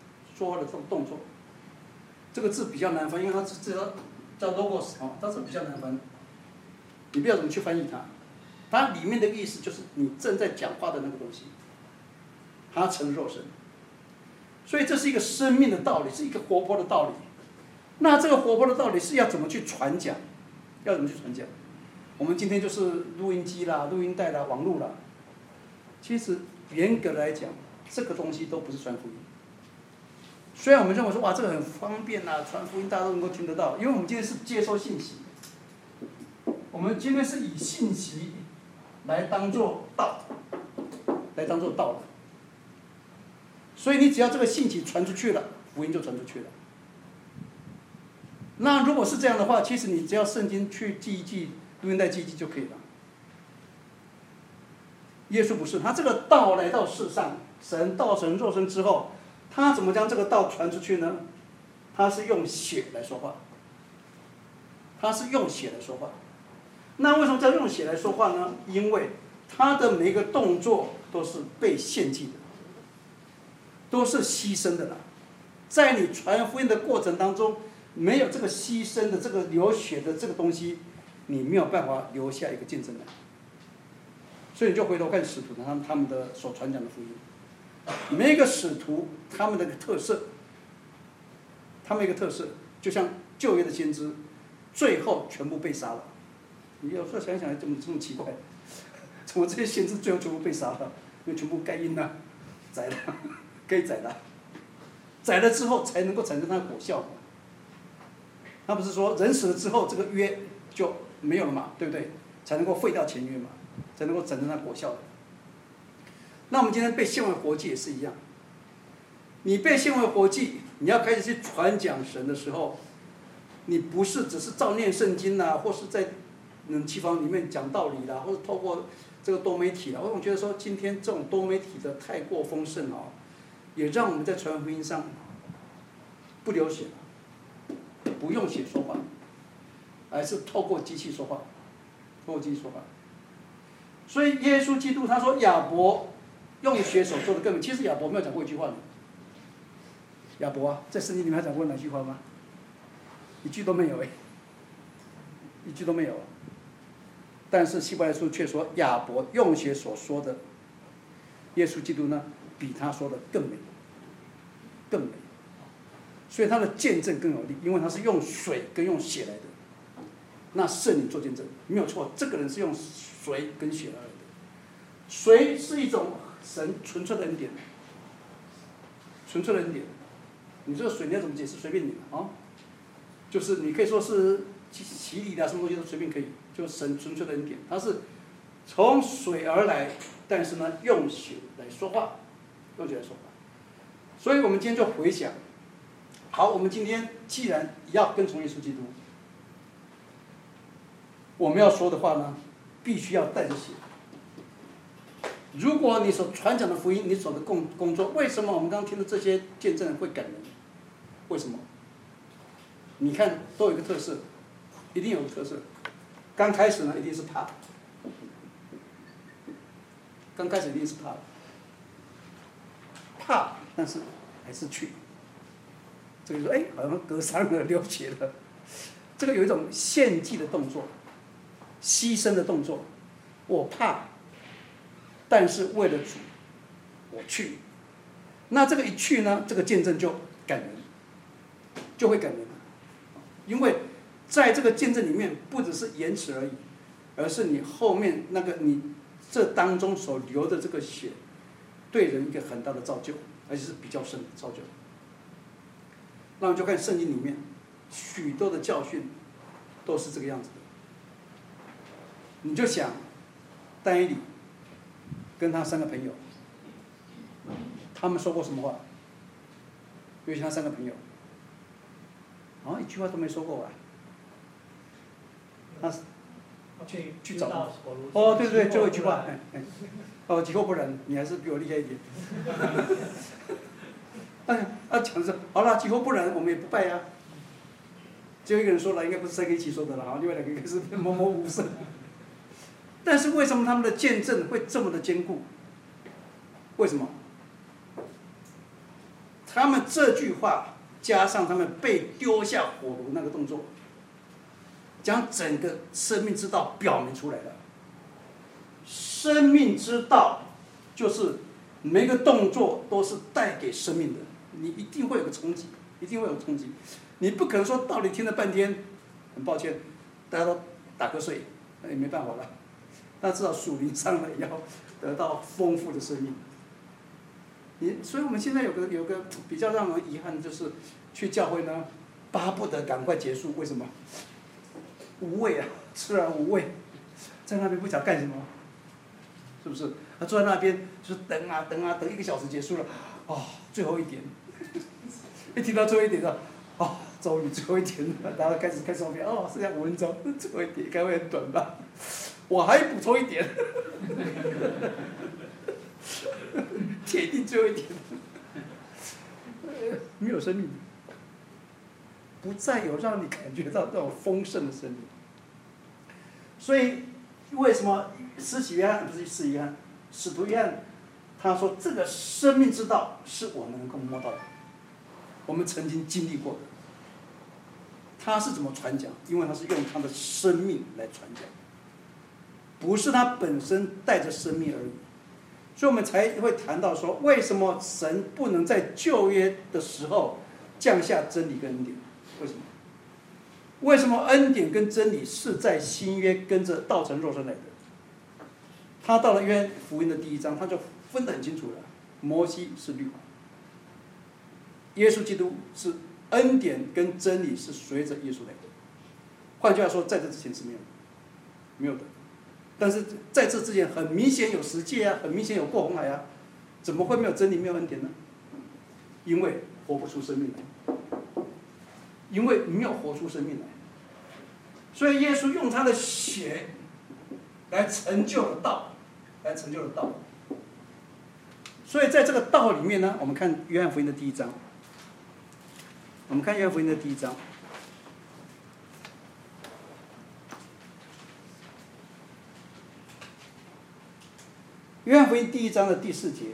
这个字比较难翻，因为它叫 logos 它是比较难翻。你不要怎么去翻译它，它里面的意思就是你正在讲话的那个东西，它成肉身。所以这是一个生命的道理，是一个活泼的道理。那这个活泼的道理是要怎么去传讲？要怎么去传讲？我们今天就是录音机啦、录音带啦、网络啦。其实严格来讲，这个东西都不是传福音。虽然我们认为说哇这个很方便啊，传福音大家都能够听得到，因为我们今天是接收信息，我们今天是以信息来当作道的，所以你只要这个信息传出去了，福音就传出去了。那如果是这样的话，其实你只要圣经去记一记，录音带记一记就可以了。耶稣不是，他这个道来到世上，神道成肉身之后。他怎么将这个道传出去呢？他是用血来说话。那为什么叫用血来说话呢？因为他的每一个动作都是被献祭的，都是牺牲的啦。在你传福音的过程当中，没有这个牺牲的、这个流血的这个东西，你没有办法留下一个见证来。 所以你就回头看使徒他们的所传讲的福音，每一个使徒他们的特色，就像旧约的先知，最后全部被杀了。你有时候想想，怎么这么奇怪？怎么这些先知最后全部被杀了？因为全部盖因了，宰了，可以宰了，宰了之后才能够产生它的果效。他不是说人死了之后，这个约就没有了嘛，对不对？才能够废掉前约嘛，才能够产生它果效的。那我们今天被献为活祭也是一样，你被献为活祭，你要开始去传讲神的时候，你不是只是照念圣经啦，或是在机房里面讲道理啦，或者透过这个多媒体啦。我总觉得说，今天这种多媒体的太过丰盛哦，也让我们在传福音上不流血了，不用血说话，而是透过机器说话，透过机器说话。所以耶稣基督他说亚伯用血所做的更美。其实亚伯没有讲过一句话呢。亚伯啊，在圣经里面还讲过哪句话吗？一句都没有一句都没有。但是希伯来书却说亚伯用血所说的，耶稣基督呢比他说的更美，更美。所以他的见证更有力，因为他是用水跟用血来的。那圣灵做见证没有错，这个人是用水跟血来的。水是一种神纯粹的恩典，纯粹的恩典。你这个水你要怎么解释？随便你啊，就是你可以说是洗礼的，什么东西都随便可以，就是神纯粹的恩典，它是从水而来，但是呢用血来说话，用血来说话。所以我们今天就回想，好，我们今天既然要跟从耶稣基督，我们要说的话呢，必须要带着血。如果你所传讲的福音，你所的工作，为什么我们刚刚听的这些见证会感人？为什么？你看，都有一个特色，一定有个特色。刚开始呢，一定是怕。刚开始一定是怕，但是还是去。这个说，哎，好像割伤了，流血了。这个有一种献祭的动作，牺牲的动作。我怕。但是为了主，我去。那这个一去呢，这个见证就感人，就会感人。因为在这个见证里面，不只是言辞而已，而是你后面那个你这当中所流的这个血，对人一个很大的造就，而且是比较深的造就。那我们就看圣经里面许多的教训，都是这个样子的。你就想，但以理跟他3个朋友，他们说过什么话？尤其他3个朋友，一句话都没说过吧？他去找对，最后一句话，己后不然，你还是比我厉害一点。讲说好了，己后不然，我们也不拜呀。只有一个人说了，应该不是3个一起说的了，另外2个应该是模模糊糊。但是为什么他们的见证会这么的坚固？为什么？他们这句话加上他们被丢下火炉那个动作，将整个生命之道表明出来了。生命之道就是每个动作都是带给生命的，你一定会有个冲击，一定会有冲击。你不可能说道理听了半天，很抱歉，大家都打瞌睡，那也没办法了。那至少属灵上呢，也要得到丰富的生命。所以我们现在有个比较让人遗憾的，就是去教会呢，巴不得赶快结束。为什么？无味啊，吃而无味，在那边不晓得干什么，是不是？他坐在那边就是等1个小时结束了，最后一点，一听到最后一点了，终于最后一点了，然后开始后面，剩下5分钟，最后一点应该会很短吧？我还补充一点，铁定最后一点，没有生命，不再有让你感觉到那种丰盛的生命。所以为什么施洗约翰不是施洗约翰，使徒约翰他说这个生命之道是我们能够摸到的，我们曾经经历过的。他是怎么传讲？因为他是用他的生命来传讲。 不是它本身带着生命而已。所以我们才会谈到说，为什么神不能在旧约的时候降下真理跟恩典？为什么？为什么恩典跟真理是在新约跟着道成肉身来的？他到了约翰福音的第1章，他就分得很清楚了。摩西是律法，耶稣基督是恩典跟真理是随着耶稣来的。换句话说，在这之前是没有的。但是在这之前，很明显有十诫啊，很明显有过红海啊，怎么会没有真理没有恩典呢？因为活不出生命来，因为没有活出生命来，所以耶稣用他的血来成就了道，来成就了道。所以在这个道里面呢，我们看约翰福音的第1章，我们看约翰福音的第1章。约翰福音第1章的第4节，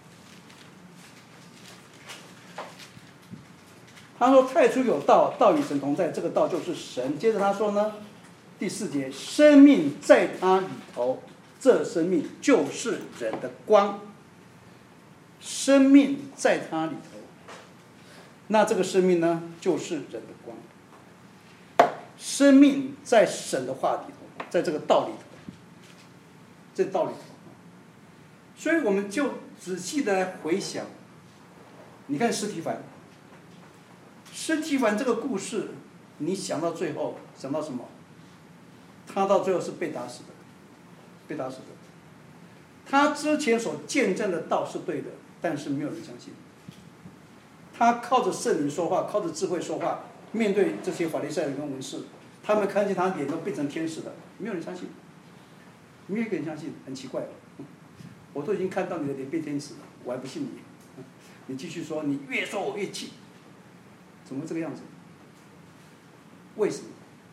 他说：“太初有道，道与神同在，这个道就是神。”接着他说呢，第4节，生命在他里头，这生命就是人的光。生命在他里头，那这个生命呢，就是人的光。生命在神的话里头，在这个道里头，这道里头。所以我们就仔细的来回想，你看司提反这个故事，你想到最后想到什么？他到最后是被打死的，被打死的。他之前所见证的道是对的，但是没有人相信。他靠着圣灵说话，靠着智慧说话，面对这些法利赛人跟文士，他们看见他脸都变成天使了，没有人相信，没有一个人相信，很奇怪。我都已经看到你的脸变天使了，我还不信你。你继续说，你越说我越气，怎么会这个样子？为什么？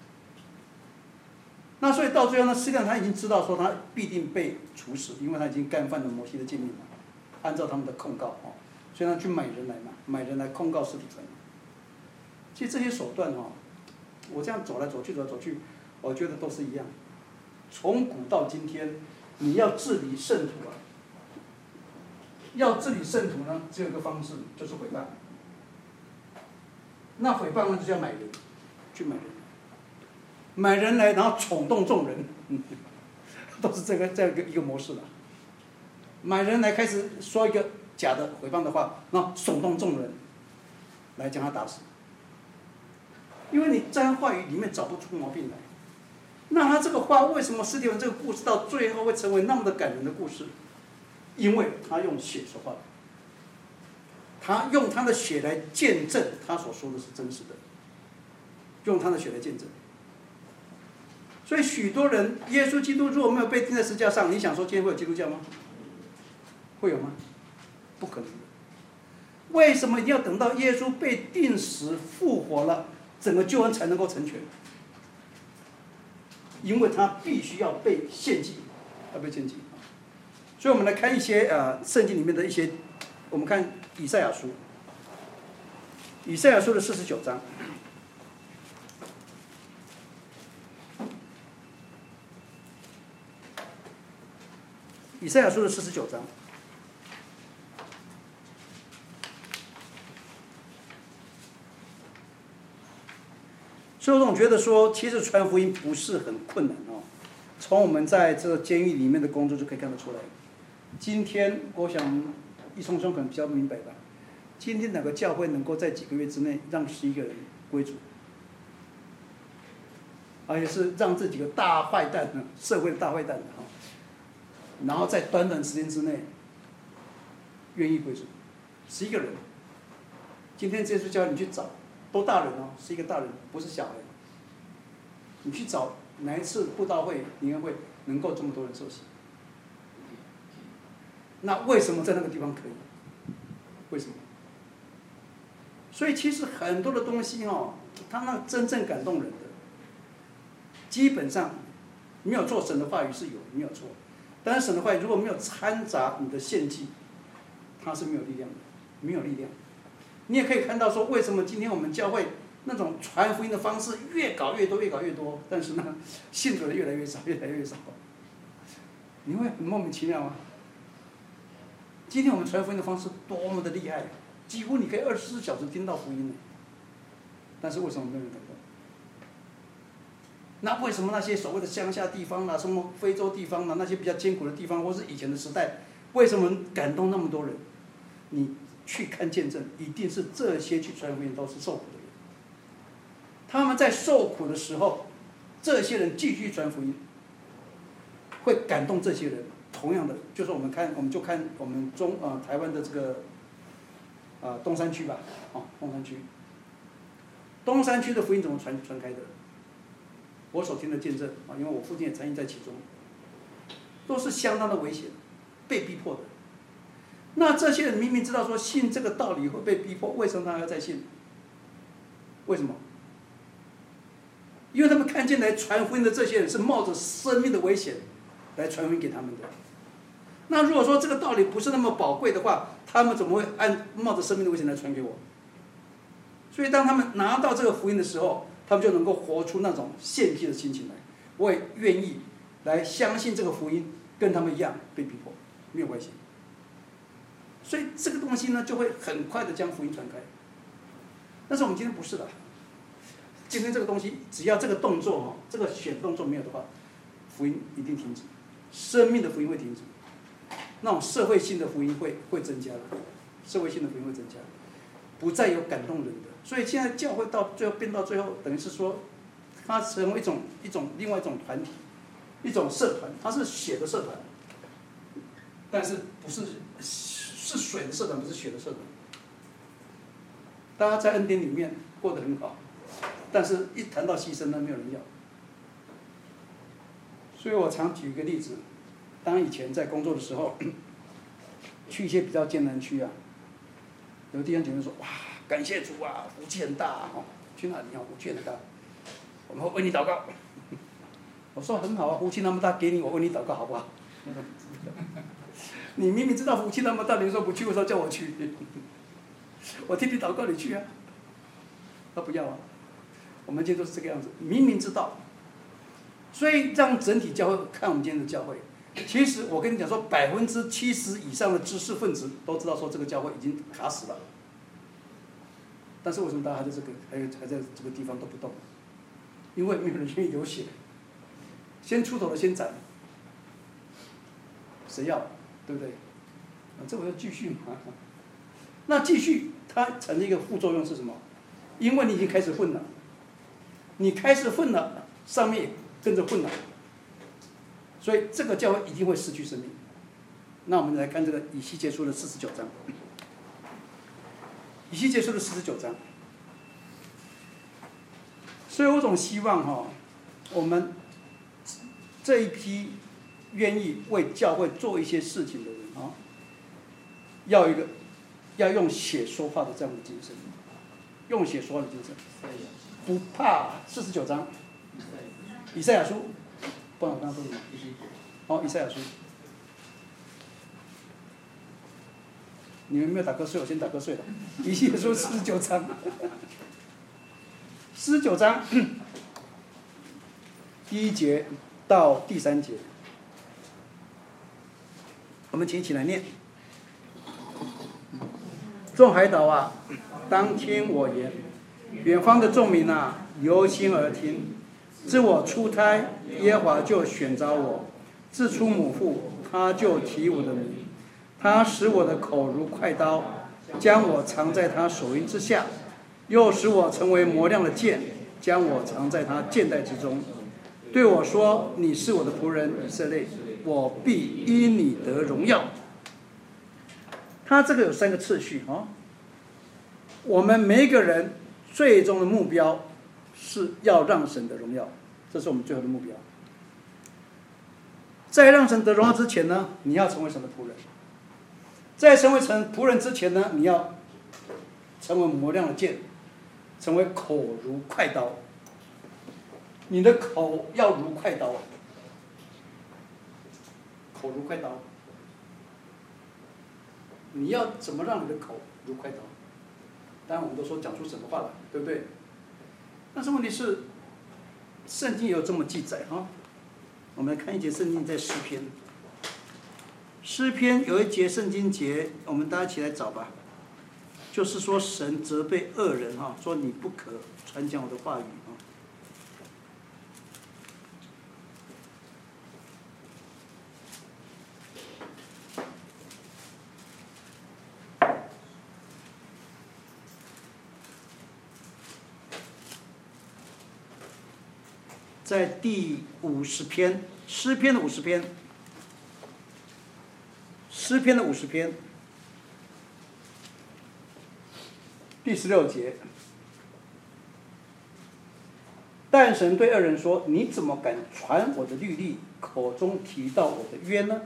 那所以到最后呢，实际上他已经知道说他必定被处死，因为他已经干犯了摩西的诫命嘛，按照他们的控告所以他去买人来嘛，买人来控告司提反。其实这些手段我这样走来走去，我觉得都是一样。从古到今天，你要治理圣徒啊。要治理圣徒呢，只有一个方式，就是毁谤。那毁谤呢，就是要买人，去买人，买人来，然后宠动众人，都是这个一个模式的。买人来开始说一个假的毁谤的话，然后耸动众人，来将他打死。因为你在他话语里面找不出毛病来。那他这个话，为什么司提反这个故事到最后会成为那么的感人的故事？因为他用血说话，他用他的血来见证他所说的是真实的，用他的血来见证。所以许多人，耶稣基督如果没有被钉在十字架上，你想说今天会有基督教吗？会有吗？不可能的。为什么一定要等到耶稣被钉死复活了，整个救恩才能够成全？因为他必须要被献祭，要被献祭。所以我们来看一些圣经里面的一些，我们看以赛亚书，以赛亚书的49章，以赛亚书的49章。所以我总觉得说，其实传福音不是很困难从我们在这个监狱里面的工作就可以看得出来。今天我想一聪聪可能比较明白吧。今天哪个教会能够在几个月之内让11个人归主？而且是让这几个大坏蛋呢，社会的大坏蛋然后在短短时间之内愿意归主，11个人。今天这些教会你去找，都大人是一个大人，不是小孩。你去找哪一次布道会、灵恩会能够这么多人受洗？那为什么在那个地方可以？为什么？所以其实很多的东西它那真正感动人的，基本上没有做神的话语是有，没有错。但是神的话语如果没有掺杂你的献祭，它是没有力量的，没有力量。你也可以看到说，为什么今天我们教会那种传福音的方式越搞越多，但是呢，信主的越来越少，越来越少。 你会很莫名其妙吗？今天我们传福音的方式多么的厉害，几乎你可以24小时听到福音，但是为什么没有人感动？那为什么那些所谓的乡下地方什么非洲地方那些比较艰苦的地方，或是以前的时代，为什么感动那么多人？你去看见证，一定是这些去传福音都是受苦的人。他们在受苦的时候，这些人继续传福音，会感动这些人。同样的，就是我们就看我们台湾的这个东山区吧，东山区的福音怎么传开的？我所听的见证因为我父亲也参与在其中，都是相当的危险，被逼迫的。那这些人明明知道说信这个道理会被逼迫，为什么他还要再信？为什么？因为他们看见来传福音的这些人是冒着生命的危险来传福音给他们的。那如果说这个道理不是那么宝贵的话，他们怎么会冒着生命的危险来传给我？所以当他们拿到这个福音的时候，他们就能够活出那种献祭的心情来。我也愿意来相信这个福音，跟他们一样被逼迫，没有关系。所以这个东西呢，就会很快的将福音传开。但是我们今天不是的，今天这个东西只要这个动作这个选动作没有的话，福音一定停止，生命的福音会停止。那种社会性的福音会增加的，社会性的福音会增加，不再有感动人的。所以现在教会到最后变到最后，等于是说，它成为另外一种团体，一种社团，它是血的社团，但是不是水的社团，不是血的社团。大家在恩典里面过得很好，但是一谈到牺牲呢，没有人要。所以我常举一个例子。当以前在工作的时候，去一些比较艰难区有弟兄姐妹说：“哇，感谢主啊，福气很大去哪里福气很大，我们会为你祷告。”我说：“很好啊，福气那么大，给你，我为你祷告好不好？”你明明知道福气那么大，你说不去，为什么叫我去？我替你祷告，你去啊。他不要啊。我们今天都是这个样子，明明知道，所以让整体教会看我们今天的教会。其实我跟你讲说，70%以上的知识分子都知道说这个教会已经卡死了，但是为什么大家还在这个地方都不动？因为没有人愿意流血，先出头的先斩，谁要？对不对？这我要继续嘛。那继续，它产生一个副作用是什么？因为你已经开始混了，你开始混了，上面也跟着混了。所以这个教会一定会失去生命。那我们来看这个以西结书的49章。以西结书的49章。所以我总希望我们这一批愿意为教会做一些事情的人要用血说话的这样的精神，用血说话的精神，不怕。49章，以赛亚书。不然我刚刚说什么？以赛亚书。你们没有打瞌睡，我先打瞌睡了。以西结书49章，49章第1节到第3节，我们请一起来念。众海岛啊，当听我言；远方的众民啊，留心而听。自我出胎，耶和华就选召我；自出母腹，他就提我的名。他使我的口如快刀，将我藏在他手荫之下；又使我成为磨亮的剑，将我藏在他剑带之中。对我说：“你是我的仆人以色列，我必因你得荣耀。”他这个有3个次序我们每一个人最终的目标是要让神得荣耀，这是我们最后的目标。在让神得荣耀之前呢，你要成为神的仆人；在成为神仆人之前呢，你要成为磨亮的剑，成为口如快刀。你的口要如快刀，口如快刀。你要怎么让你的口如快刀？当然我们都说讲出什么话来，对不对？但是问题是，圣经也有这么记载我们来看一节圣经，在诗篇诗篇有一节圣经节，我们大家一起来找吧。就是说神责备恶人哈，说你不可传讲我的话语啊。在第50篇，诗篇的50篇，诗篇的50篇，第16节。但神对恶人说：“你怎么敢传我的律例，口中提到我的约呢？”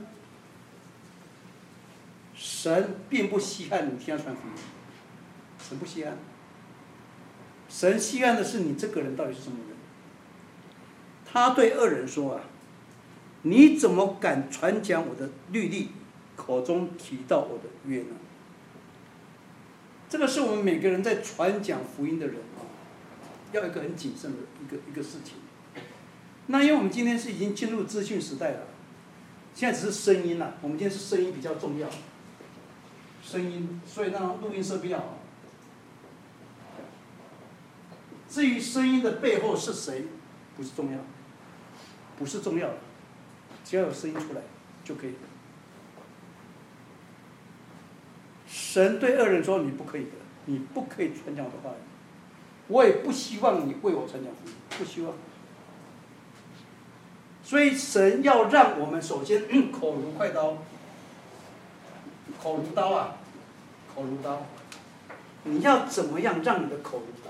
神并不稀罕你听他传福音，神不稀罕。神稀罕的是你这个人到底是什么人。他对恶人说啊，你怎么敢传讲我的律例，口中提到我的约呢？这个是我们每个人在传讲福音的人啊，要一个很谨慎的一个事情。那因为我们今天是已经进入资讯时代了，现在只是声音了，我们今天是声音比较重要，声音，所以让录音设备好。至于声音的背后是谁，不是重要。不是重要的，只要有声音出来就可以了。神对恶人说：“你不可以的，你不可以传讲我的话语。我也不希望你为我传讲福音，不希望。”所以神要让我们首先口如快刀，口如刀啊，口如刀。你要怎么样让你的口如刀？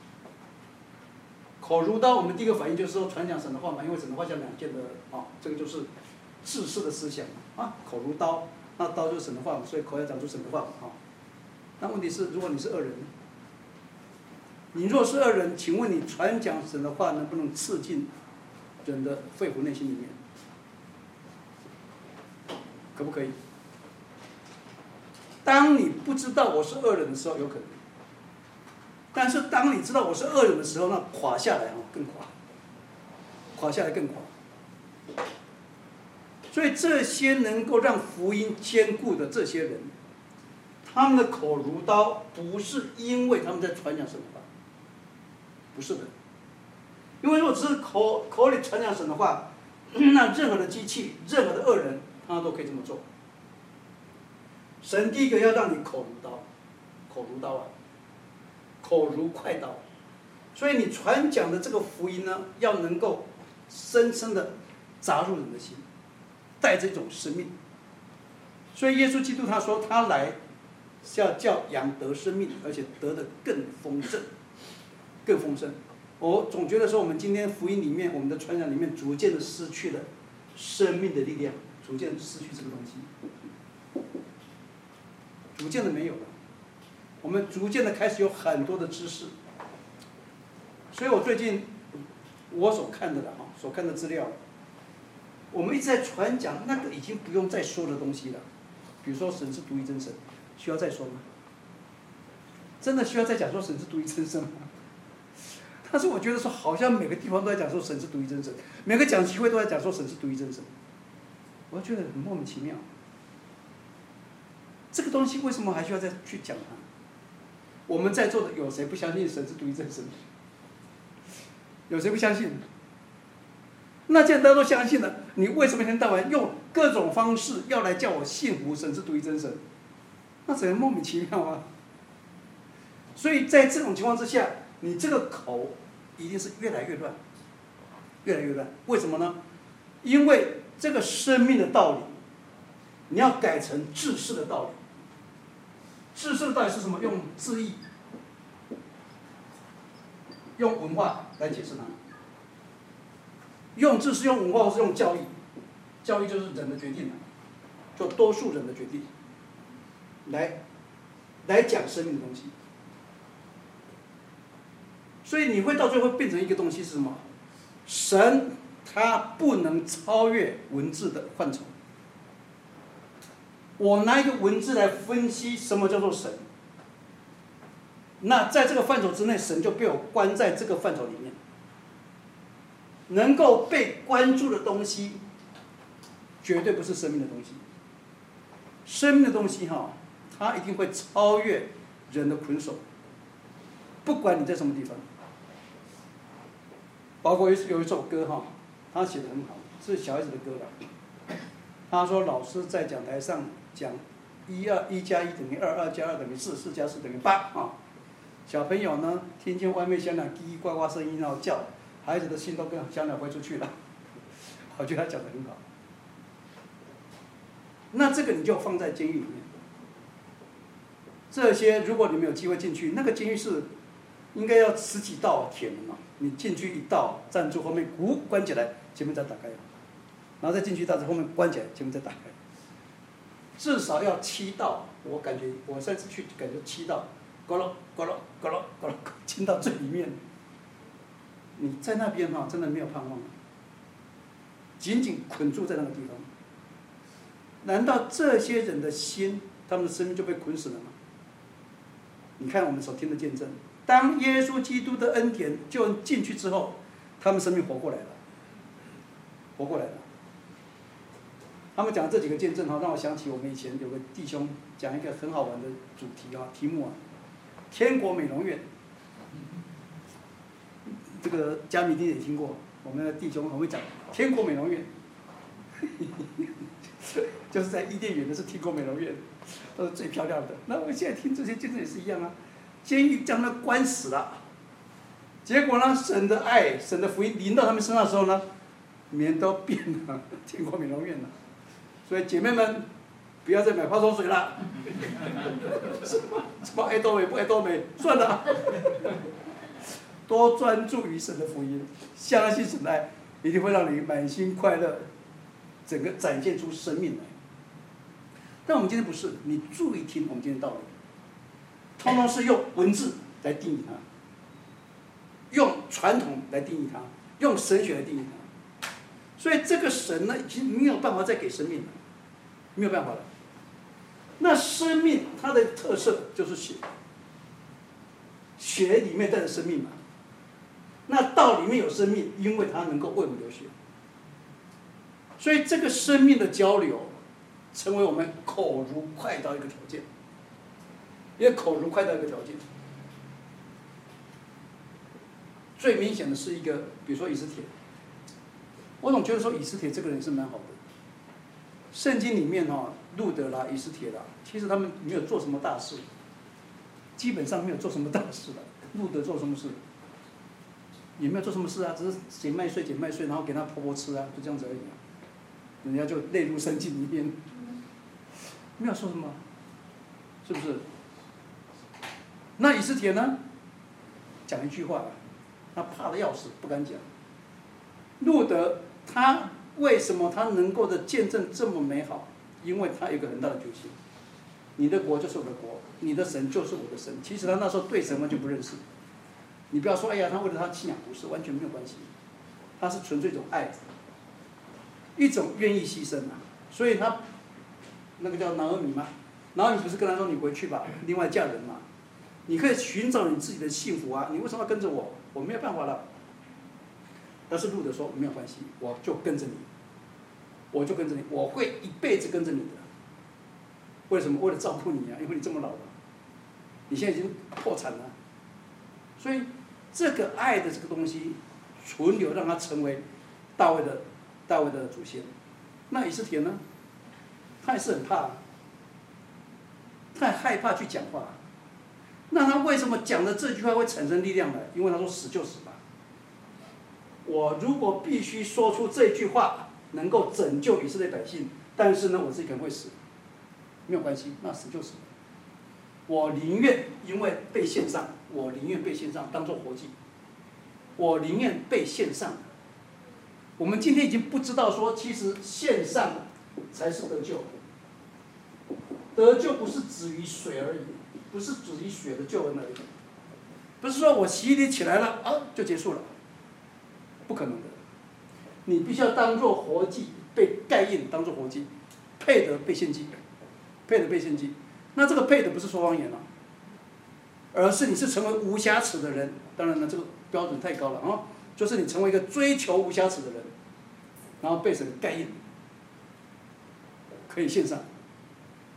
口如刀，我们第一个反应就是说传讲神的话嘛，因为神的话讲两件的啊，这个就是治世的思想啊。口如刀，那刀就是神的话嘛，所以口要讲出神的话啊。那问题是，如果你是恶人，你若是恶人，请问你传讲神的话能不能刺进人的肺腑内心里面？可不可以？当你不知道我是恶人的时候，有可能。但是当你知道我是恶人的时候，那垮下来更垮，垮下来更垮。所以这些能够让福音坚固的这些人，他们的口如刀，不是因为他们在传讲神的话，不是的。因为如果只是口里传讲神的话，那任何的机器、任何的恶人，他都可以这么做。神第一个要让你口如刀，口如刀啊。口如快刀，所以你传讲的这个福音呢，要能够深深的扎入人的心，带着一种生命。所以耶稣基督他说，他来是要叫羊得生命，而且得的更丰盛，更丰盛。我总觉得说，我们今天福音里面，我们的传讲里面，逐渐的失去了生命的力量，逐渐失去这个东西，逐渐的没有了。我们逐渐的开始有很多的知识，所以我最近我所看的资料，我们一直在传讲那个已经不用再说的东西了，比如说神是独一真神，需要再说吗？真的需要再讲说神是独一真神吗？但是我觉得说好像每个地方都在讲说神是独一真神，每个讲集会都在讲说神是独一真神，我觉得很莫名其妙。这个东西为什么还需要再去讲它？我们在座的有谁不相信神是独一真神？有谁不相信？那既然大家都相信了，你为什么一天到晚用各种方式要来叫我信服神是独一真神？那只能莫名其妙啊！所以在这种情况之下，你这个口一定是越来越乱，越来越乱。为什么呢？因为这个生命的道理，你要改成治世的道理。治世的道理是什么？用字义，用文化来解释它。用知识、用文化，或是用教育，教育就是人的决定，就多数人的决定，来讲生命的东西。所以你会到最后变成一个东西是什么？神他不能超越文字的范畴。我拿一个文字来分析什么叫做神，那在这个范畴之内，神就被我关在这个范畴里面。能够被关注的东西，绝对不是生命的东西。 生命的东西哈，它一定会超越人的捆锁，不管你在什么地方。包括有一首歌哈，他写的很好，是小孩子的歌吧。他说老师在讲台上讲1+1=2，2+2=4，4+4=8啊。小朋友呢，听见外面小鸟叽叽呱呱声音然后叫，孩子的心都跟小鸟飞出去了。我觉得他讲的很好。那这个你就放在监狱里面。这些如果你没有机会进去，那个监狱是应该要10几道铁门嘛，你进去一道，站住后面关起来，前面再打开，然后再进去一道，后面关起来，前面再打开。至少要7道，我感觉我上次去感觉7道，咕噜咕噜咕噜咕噜进到最里面。你在那边哈，真的没有盼望，紧紧捆住在那个地方。难道这些人的心，他们的生命就被捆死了吗？你看我们所听的见证，当耶稣基督的恩典就进去之后，他们生命活过来了，活过来了。他们讲这几个见证哈，让我想起我们以前有个弟兄讲一个很好玩的主题啊，题目啊，天国美容院。这个加米丁也听过，我们的弟兄很会讲天国美容院。就是在伊甸园的是天国美容院，都是最漂亮的。那我现在听这些见证也是一样啊，监狱将他关死了，结果呢，神的爱、神的福音临到他们身上的时候呢，脸都变了，天国美容院了。所以姐妹们，不要再买化妆水了，什么爱多美不爱多美，算了，多专注于神的福音，相信神的爱，一定会让你满心快乐。整个展现出生命来，但我们今天不是，你注意听我们今天道理，通通是用文字来定义它，用传统来定义它，用神学来定义它，所以这个神呢，已经没有办法再给生命了，没有办法了。那生命它的特色就是血，血里面带着生命嘛，那道里面有生命，因为它能够为我们流血。所以这个生命的交流，成为我们口如快刀一个条件，因为口如快刀一个条件。最明显的是一个，比如说以斯帖，我总觉得说以斯帖这个人是蛮好的。圣经里面哈，路德啦、以斯帖啦，其实他们没有做什么大事，基本上没有做什么大事的。路德做什么事？也没有做什么事啊，只是捡麦穗，然后给他婆婆吃啊，就这样子而已啊。人家就泪入圣经里面，没有说什么，是不是？那以斯帖呢？讲一句话，他怕得要死，不敢讲。路德他为什么他能够的见证这么美好？因为他有一个很大的决心，你的国就是我的国，你的神就是我的神。其实他那时候对神完全不认识。你不要说，哎呀，他为了他信仰不是，完全没有关系，他是纯粹一种爱。一种愿意牺牲啊，所以他那个叫拿俄米嘛，拿俄米不是跟他说你回去吧，另外嫁人嘛，你可以寻找你自己的幸福啊，你为什么要跟着我？我没有办法了。但是路德说没有关系，我就跟着你，我就跟着你，我会一辈子跟着你的。为什么？为了照顾你啊，因为你这么老了，你现在已经破产了，所以这个爱的这个东西存留，让他成为大卫的祖先。那以斯帖呢？他也是很怕，他很害怕去讲话。那他为什么讲的这句话会产生力量呢？因为他说死就死吧。我如果必须说出这句话，能够拯救以色列百姓，但是呢，我自己可能会死，没有关系，那死就死。我宁愿因为被献上，我宁愿被献上当做活祭，我宁愿被献上。我们今天已经不知道说，其实献上才是得救。得救不是止于水而已，不是止于血的救恩而已，不是说我洗礼起来了啊就结束了，不可能的。你必须要当作活祭，被盖印当作活祭，配得被献祭，配得被献祭。那这个配的不是说方言了，而是你是成为无瑕疵的人。当然了，这个标准太高了啊，就是你成为一个追求无瑕疵的人，然后被神盖印，可以献上。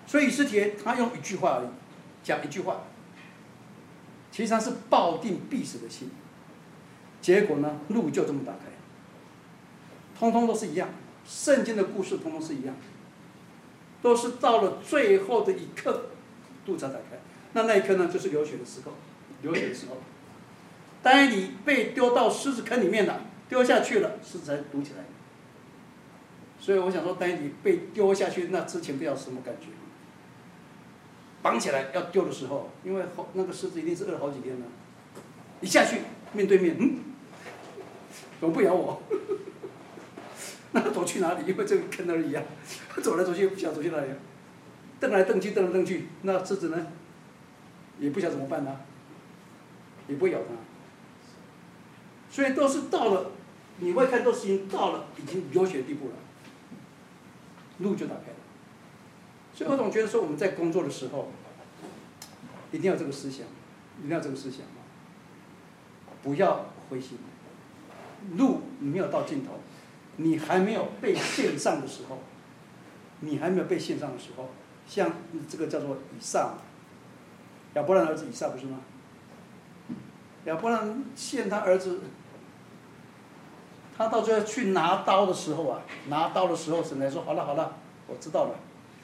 所以以斯帖他用一句话而已，讲一句话，其实他是抱定必死的心。结果呢，路就这么打开，通通都是一样，圣经的故事通通是一样，都是到了最后的一刻，路才打开。那一刻呢，就是流血的时候，流血的时候，但以理被丢到狮子坑里面了，丢下去了，狮子才堵起来。所以我想说，但以理被丢下去，那之前不知道什么感觉。绑起来要丢的时候，因为那个狮子一定是饿了好几天了，一下去面对面，怎么不咬我？那走去哪里？因为这个坑而已啊，走来走去不晓得走去哪里，瞪来瞪去，瞪来瞪去，那狮子呢，也不晓得怎么办呢，也不会咬它。所以都是到了，你会看都是已经到了已经流血的地步了，路就打开了。所以我总觉得说我们在工作的时候，一定要这个思想，一定要这个思想，不要灰心。路没有到尽头，你还没有被献上的时候，你还没有被献上的时候，像这个叫做以撒，亚伯兰儿子以撒不是吗？亚伯兰献他儿子，他到最后去拿刀的时候啊，拿刀的时候，神来说：“好了好了，我知道了。”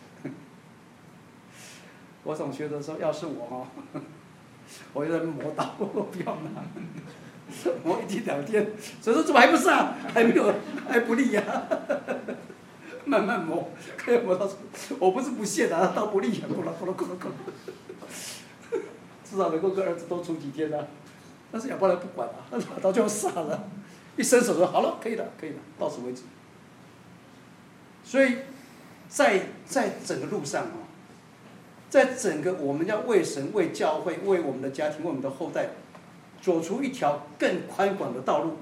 我总觉得说，要是我我就在磨刀，我不要拿，磨1天2天，所以说怎么还不上？还没有，还不利呀、慢慢磨，可以磨到，我不是不屑的，刀不利呀、够了。至少能够跟儿子多处几天啊。但是亚伯兰不管他拿刀就要杀了，一伸手说好了，可以了，到此为止。所以在整个路上在整个我们要为神、为教会、为我们的家庭、为我们的后代，走出一条更宽广的道路。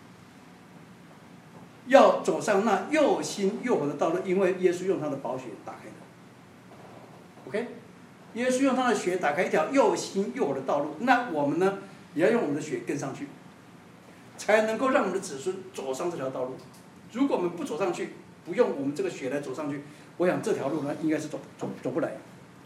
要走上那又新又活的道路，因为耶稣用他的宝血打开的。OK， 耶稣用他的血打开一条又新又活的道路，那我们呢，也要用我们的血跟上去，才能够让我们的子孙走上这条道路。如果我们不走上去，不用我们这个血来走上去，我想这条路呢，应该是走不来。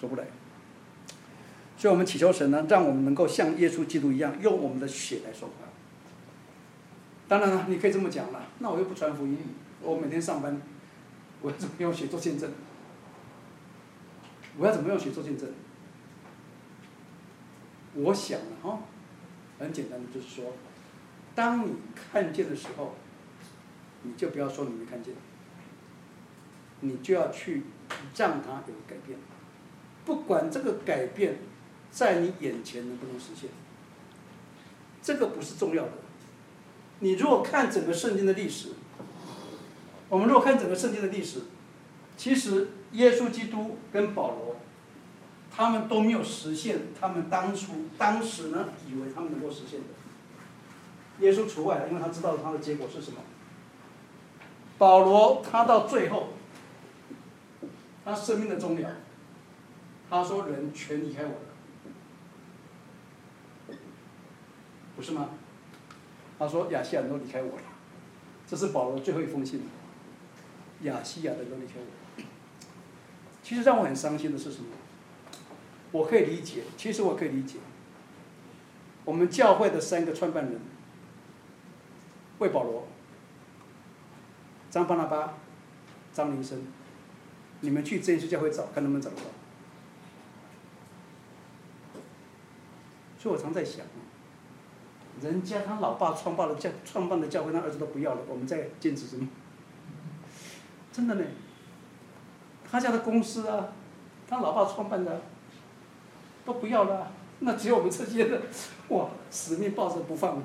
所以我们祈求神呢，让我们能够像耶稣基督一样，用我们的血来说话。当然了，你可以这么讲了，那我又不传福音，我每天上班，我要怎么用血做见证？我要怎么用血做见证？我想了很简单的，就是说，当你看见的时候，你就不要说你没看见，你就要去让它有改变。不管这个改变在你眼前能不能实现，这个不是重要的。你如果看整个圣经的历史，我们如果看整个圣经的历史，其实耶稣基督跟保罗，他们都没有实现他们当时呢以为他们能够实现的。耶稣除外，因为他知道他的结果是什么。保罗他到最后，他生命的终了，他说人全离开我了，不是吗？他说亚细亚人都离开我了，这是保罗最后一封信，亚细亚人都离开我。其实让我很伤心的是什么？我可以理解，其实我可以理解，我们教会的3个创办人，魏保罗、张巴拿巴、张林生，你们去真耶稣教会找，看能不能找得到。所以我常在想，人家他老爸创办的教会，他儿子都不要了，我们在坚持什么？真的呢，他家的公司啊，他老爸创办的，都不要了，那只有我们这些人，哇，使命抱着不放。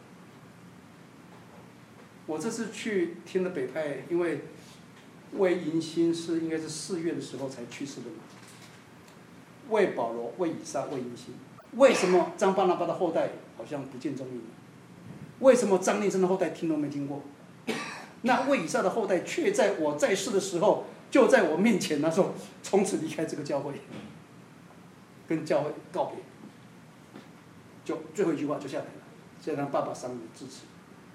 我这次去听了北派，因为魏迎新应该是4月的时候才去世的嘛。魏保罗、魏以撒、魏迎新，为什么张巴拿巴的后代好像不见踪影？为什么张立生的后代听都没听过？那魏以撒的后代却在我在世的时候，就在我面前，那时候从此离开这个教会，跟教会告别，就最后一句话就下来了，现在让爸爸伤人支持。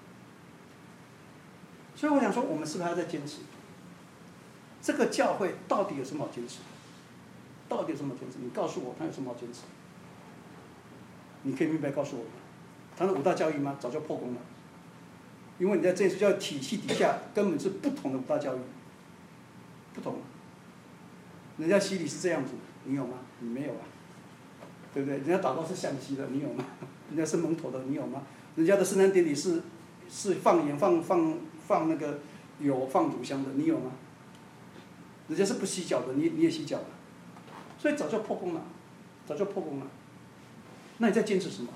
所以我想说，我们是不是还在坚持？这个教会到底有什么好坚持？ 到底有什么坚持？你告诉我，他有什么好坚持？你可以明白告诉我吗？他的5大教义吗？早就破功了。因为你在真耶稣教体系底下，根本是不同的5大教义，不同。人家洗礼是这样子，你有吗？你没有啊，对不对？人家祷告是向西的，你有吗？人家是蒙头的，你有吗？人家的圣餐典礼是放盐放那个油放乳香的，你有吗？人家是不洗脚的，你也洗脚了，所以早就破功了，早就破功了。那你在坚持什么？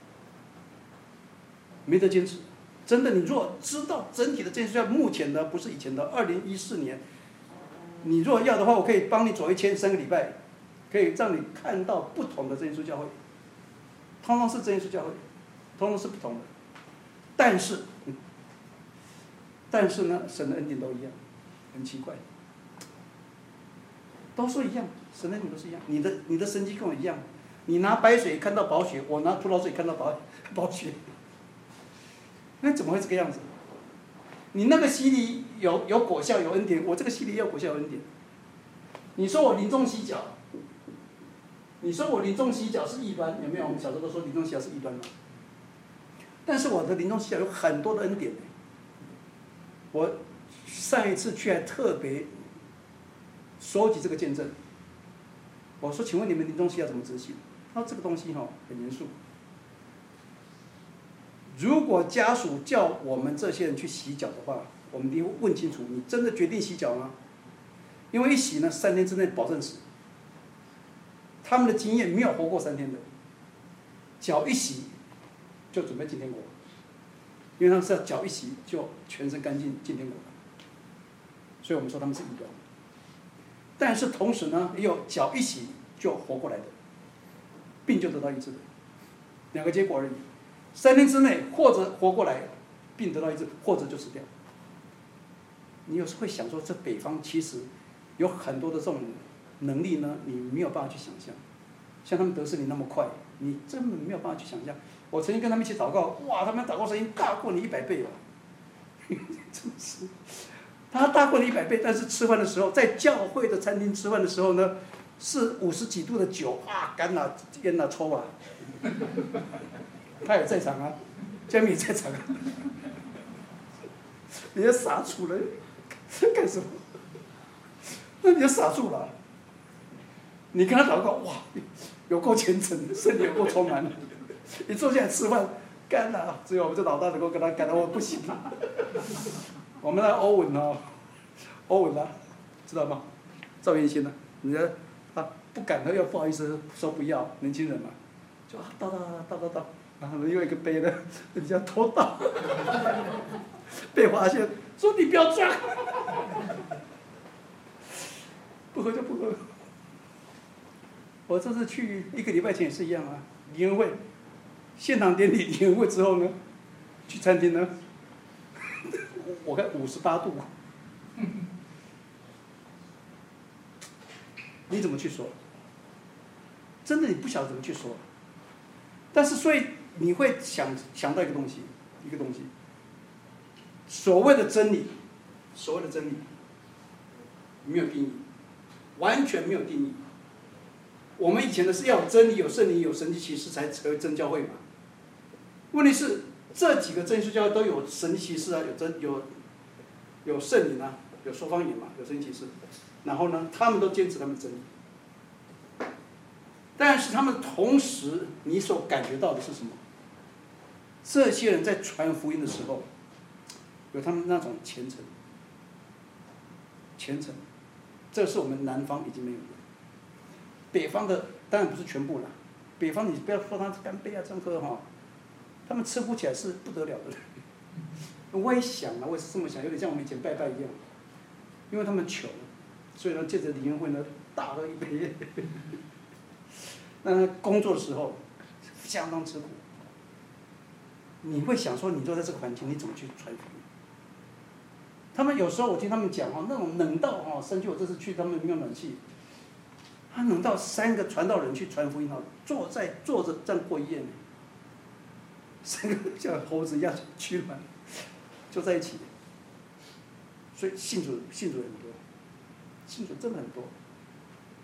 没得坚持。真的，你若知道整体的真耶稣教，目前的不是以前的2014年，你若要的话，我可以帮你走3个礼拜，可以让你看到不同的真耶稣教会，通通是真耶稣教会，通通是不同的。但是呢，神的恩典都一样，很奇怪，都说一样，神的恩典都是一样。你的神迹跟我一样，你拿白水看到宝血，我拿葡萄水看到宝血。那怎么会这个样子？你那个洗礼有果效有恩典，我这个洗礼也有果效有恩典。你说我临终洗脚，你说我临终洗脚是异端，有没有？我们小时候都说临终洗脚是异端嘛。但是我的临终洗脚有很多的恩典。我上一次去还特别收集这个见证。我说，请问你们临终洗脚怎么执行？他说这个东西很严肃。如果家属叫我们这些人去洗脚的话，我们一定会问清楚：你真的决定洗脚吗？因为一洗呢，3天之内保证死。他们的经验没有活过3天的，脚一洗就准备进天国，因为他们是要脚一洗就全身干净进天国，所以我们说他们是异端。但是同时呢，也有脚一洗就活过来的，病就得到医治的，2个结果而已。3天之内，或者活过来，病得到医治，或者就死掉。你有时会想说，这北方其实有很多的这种能力呢，你没有办法去想象。像他们得圣灵那么快，你根本没有办法去想象。我曾经跟他们一起祷告，哇，他们祷告声音大过你100倍啊！真的是，他大过你100倍，但是吃饭的时候，在教会的餐厅吃饭的时候呢，是50几度的酒啊，干啊，烟啊，抽啊。他也在场啊，江米也在场啊，你要傻住了，干什么？那你就傻住了。你跟他祷告，哇，有够虔诚，身体有够充满。你坐下来吃饭，干了，只有我们这老大能够跟他干，我不行。我们那欧文啊，知道吗？赵元新呢，人家他不敢，他又不好意思说不要，年轻人嘛，就倒。然后又一个杯呢，人家偷倒，被发现，说你不要装，不喝就不喝。我这次去1个礼拜前也是一样啊，联恩会，现场典礼联恩会之后呢，去餐厅呢，我看58度，你怎么去说？真的你不晓得怎么去说，但是所以。你会想到一个东西，所谓的真理，没有定义，完全没有定义。我们以前的是要有真理、有圣灵、有神迹奇事才成为真教会嘛。问题是这几个真耶稣教会都有神迹奇事啊，有圣灵啊，有说方言嘛，有神迹奇事。然后呢，他们都坚持他们的真理。但是他们同时，你所感觉到的是什么？这些人在传福音的时候，有他们那种虔诚，这是我们南方已经没有的。北方的当然不是全部了，北方你不要说他干杯啊这样喝哈，他们吃不起来是不得了的。我也想啊，我也是这么想，有点像我们以前拜拜一样，因为他们穷，所以呢借着联恩会呢大喝一杯。那工作的时候相当吃苦。你会想说，你坐在这个环境，你怎么去传福音？他们有时候我听他们讲那种冷到深秋，我这次去他们没有暖气，他冷到3个传道人去传福音坐着这样过一夜呢，3个像猴子一样取暖，就在一起。所以信主很多，信主真的很多。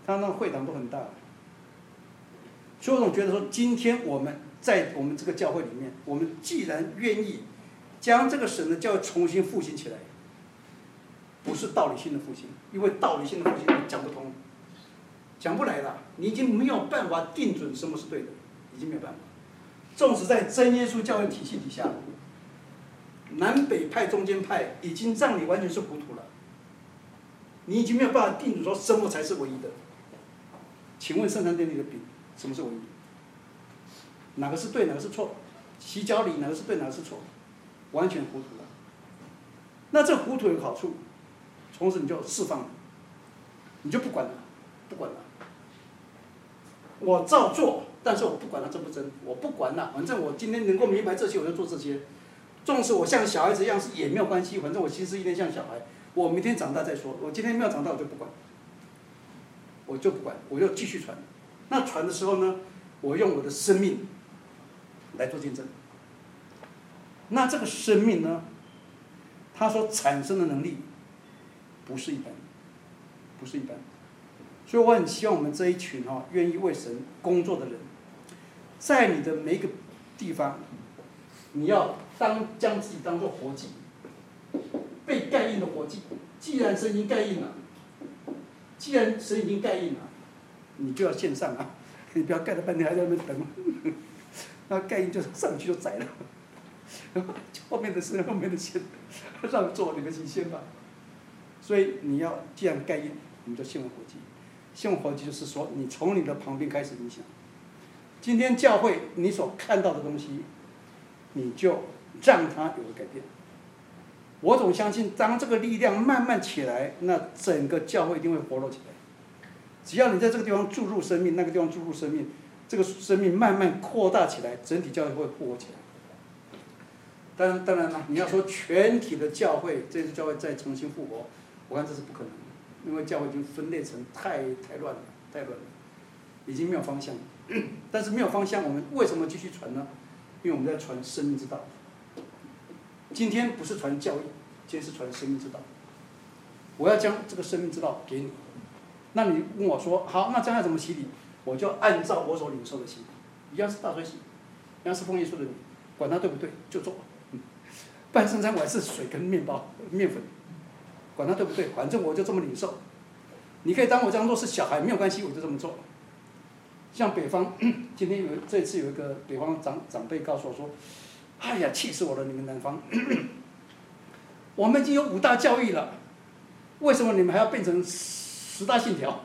他那个会堂都很大。所以我总觉得说，今天我们在我们这个教会里面，我们既然愿意将这个神的教会重新复兴起来，不是道理性的复兴，因为道理性的复兴讲不通，讲不来了，你已经没有办法定准什么是对的，已经没有办法。纵使在真耶稣教会体系底下，南北派、中间派已经让你完全是糊涂了，你已经没有办法定准说什么才是唯一的。请问圣餐奠定的饼，什么是唯一？哪个是对，哪个是错？洗脚礼哪个是对，哪个是错？完全糊涂了。那这糊涂有个好处，从此你就释放了，你就不管了，不管了。我照做，但是我不管它真不真，我不管了，反正我今天能够明白这些，我就做这些。纵使我像小孩子一样是也没有关系，反正我心思一天像小孩，我明天长大再说。我今天没有长大，我就不管，我就不管，我就继续传。那传的时候呢，我用我的生命来做见证。那这个生命呢，它所产生的能力不是一般，不是一般。所以我很希望我们这一群愿意为神工作的人，在你的每一个地方，你要将自己当作活祭，被盖印的活祭。既然神已经盖印了，既然神已经盖印了，你就要献上啊！你不要盖了半天还在那边等，那盖印就上去就宰了，后面的事后面的先让座，你们请先吧。所以你要既然盖印，你就献为活祭。献为活祭就是说，你从你的旁边开始影响。今天教会你所看到的东西，你就让它有个改变。我总相信，当这个力量慢慢起来，那整个教会一定会活络起来。只要你在这个地方注入生命，那个地方注入生命，这个生命慢慢扩大起来，整体教会会复活起来。当然了，你要说全体的教会，这次教会再重新复活，我看这是不可能的，因为教会已经分裂成太乱了，太乱了，已经没有方向了。但是没有方向，我们为什么继续传呢？因为我们在传生命之道。今天不是传教义，今天是传生命之道。我要将这个生命之道给你，那你问我说好，那将来怎么洗礼？我就按照我所领受的洗礼，一样是大水洗，一样是奉耶稣的礼，管它对不对就做。办圣餐我还是水跟面包、面粉，管它对不对，反正我就这么领受。你可以当我这样做是小孩没有关系，我就这么做。像北方，今天这次有一个北方长辈告诉我说：“哎呀，气死我了！你们南方，我们已经有5大教义了，为什么你们还要变成10大信条？”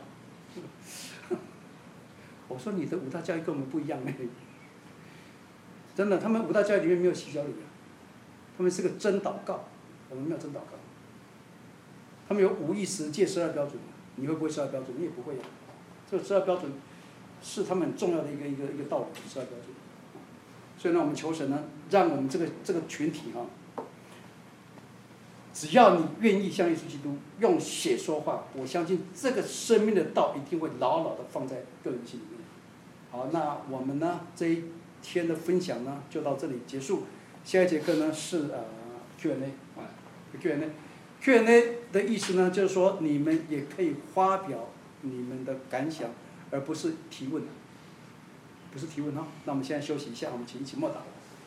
我说：“你的5大教义跟我们不一样呢。真的，他们5大教义里面没有洗脚礼啊，他们是个真祷告，我们没有真祷告。他们有5义10诫12标准，你会不会12标准？你也不会啊。这个12标准。”是他们很重要的一个道理，12标准。所以呢，我们求神呢，让我们这个群体只要你愿意像耶稣基督用血说话，我相信这个生命的道一定会牢牢的放在个人心里面。好，那我们呢这一天的分享呢就到这里结束。下一节课呢是Q&A 的意思呢就是说你们也可以发表你们的感想。而不是提问，不是提问哈。那我们现在休息一下，我们请一起默祷。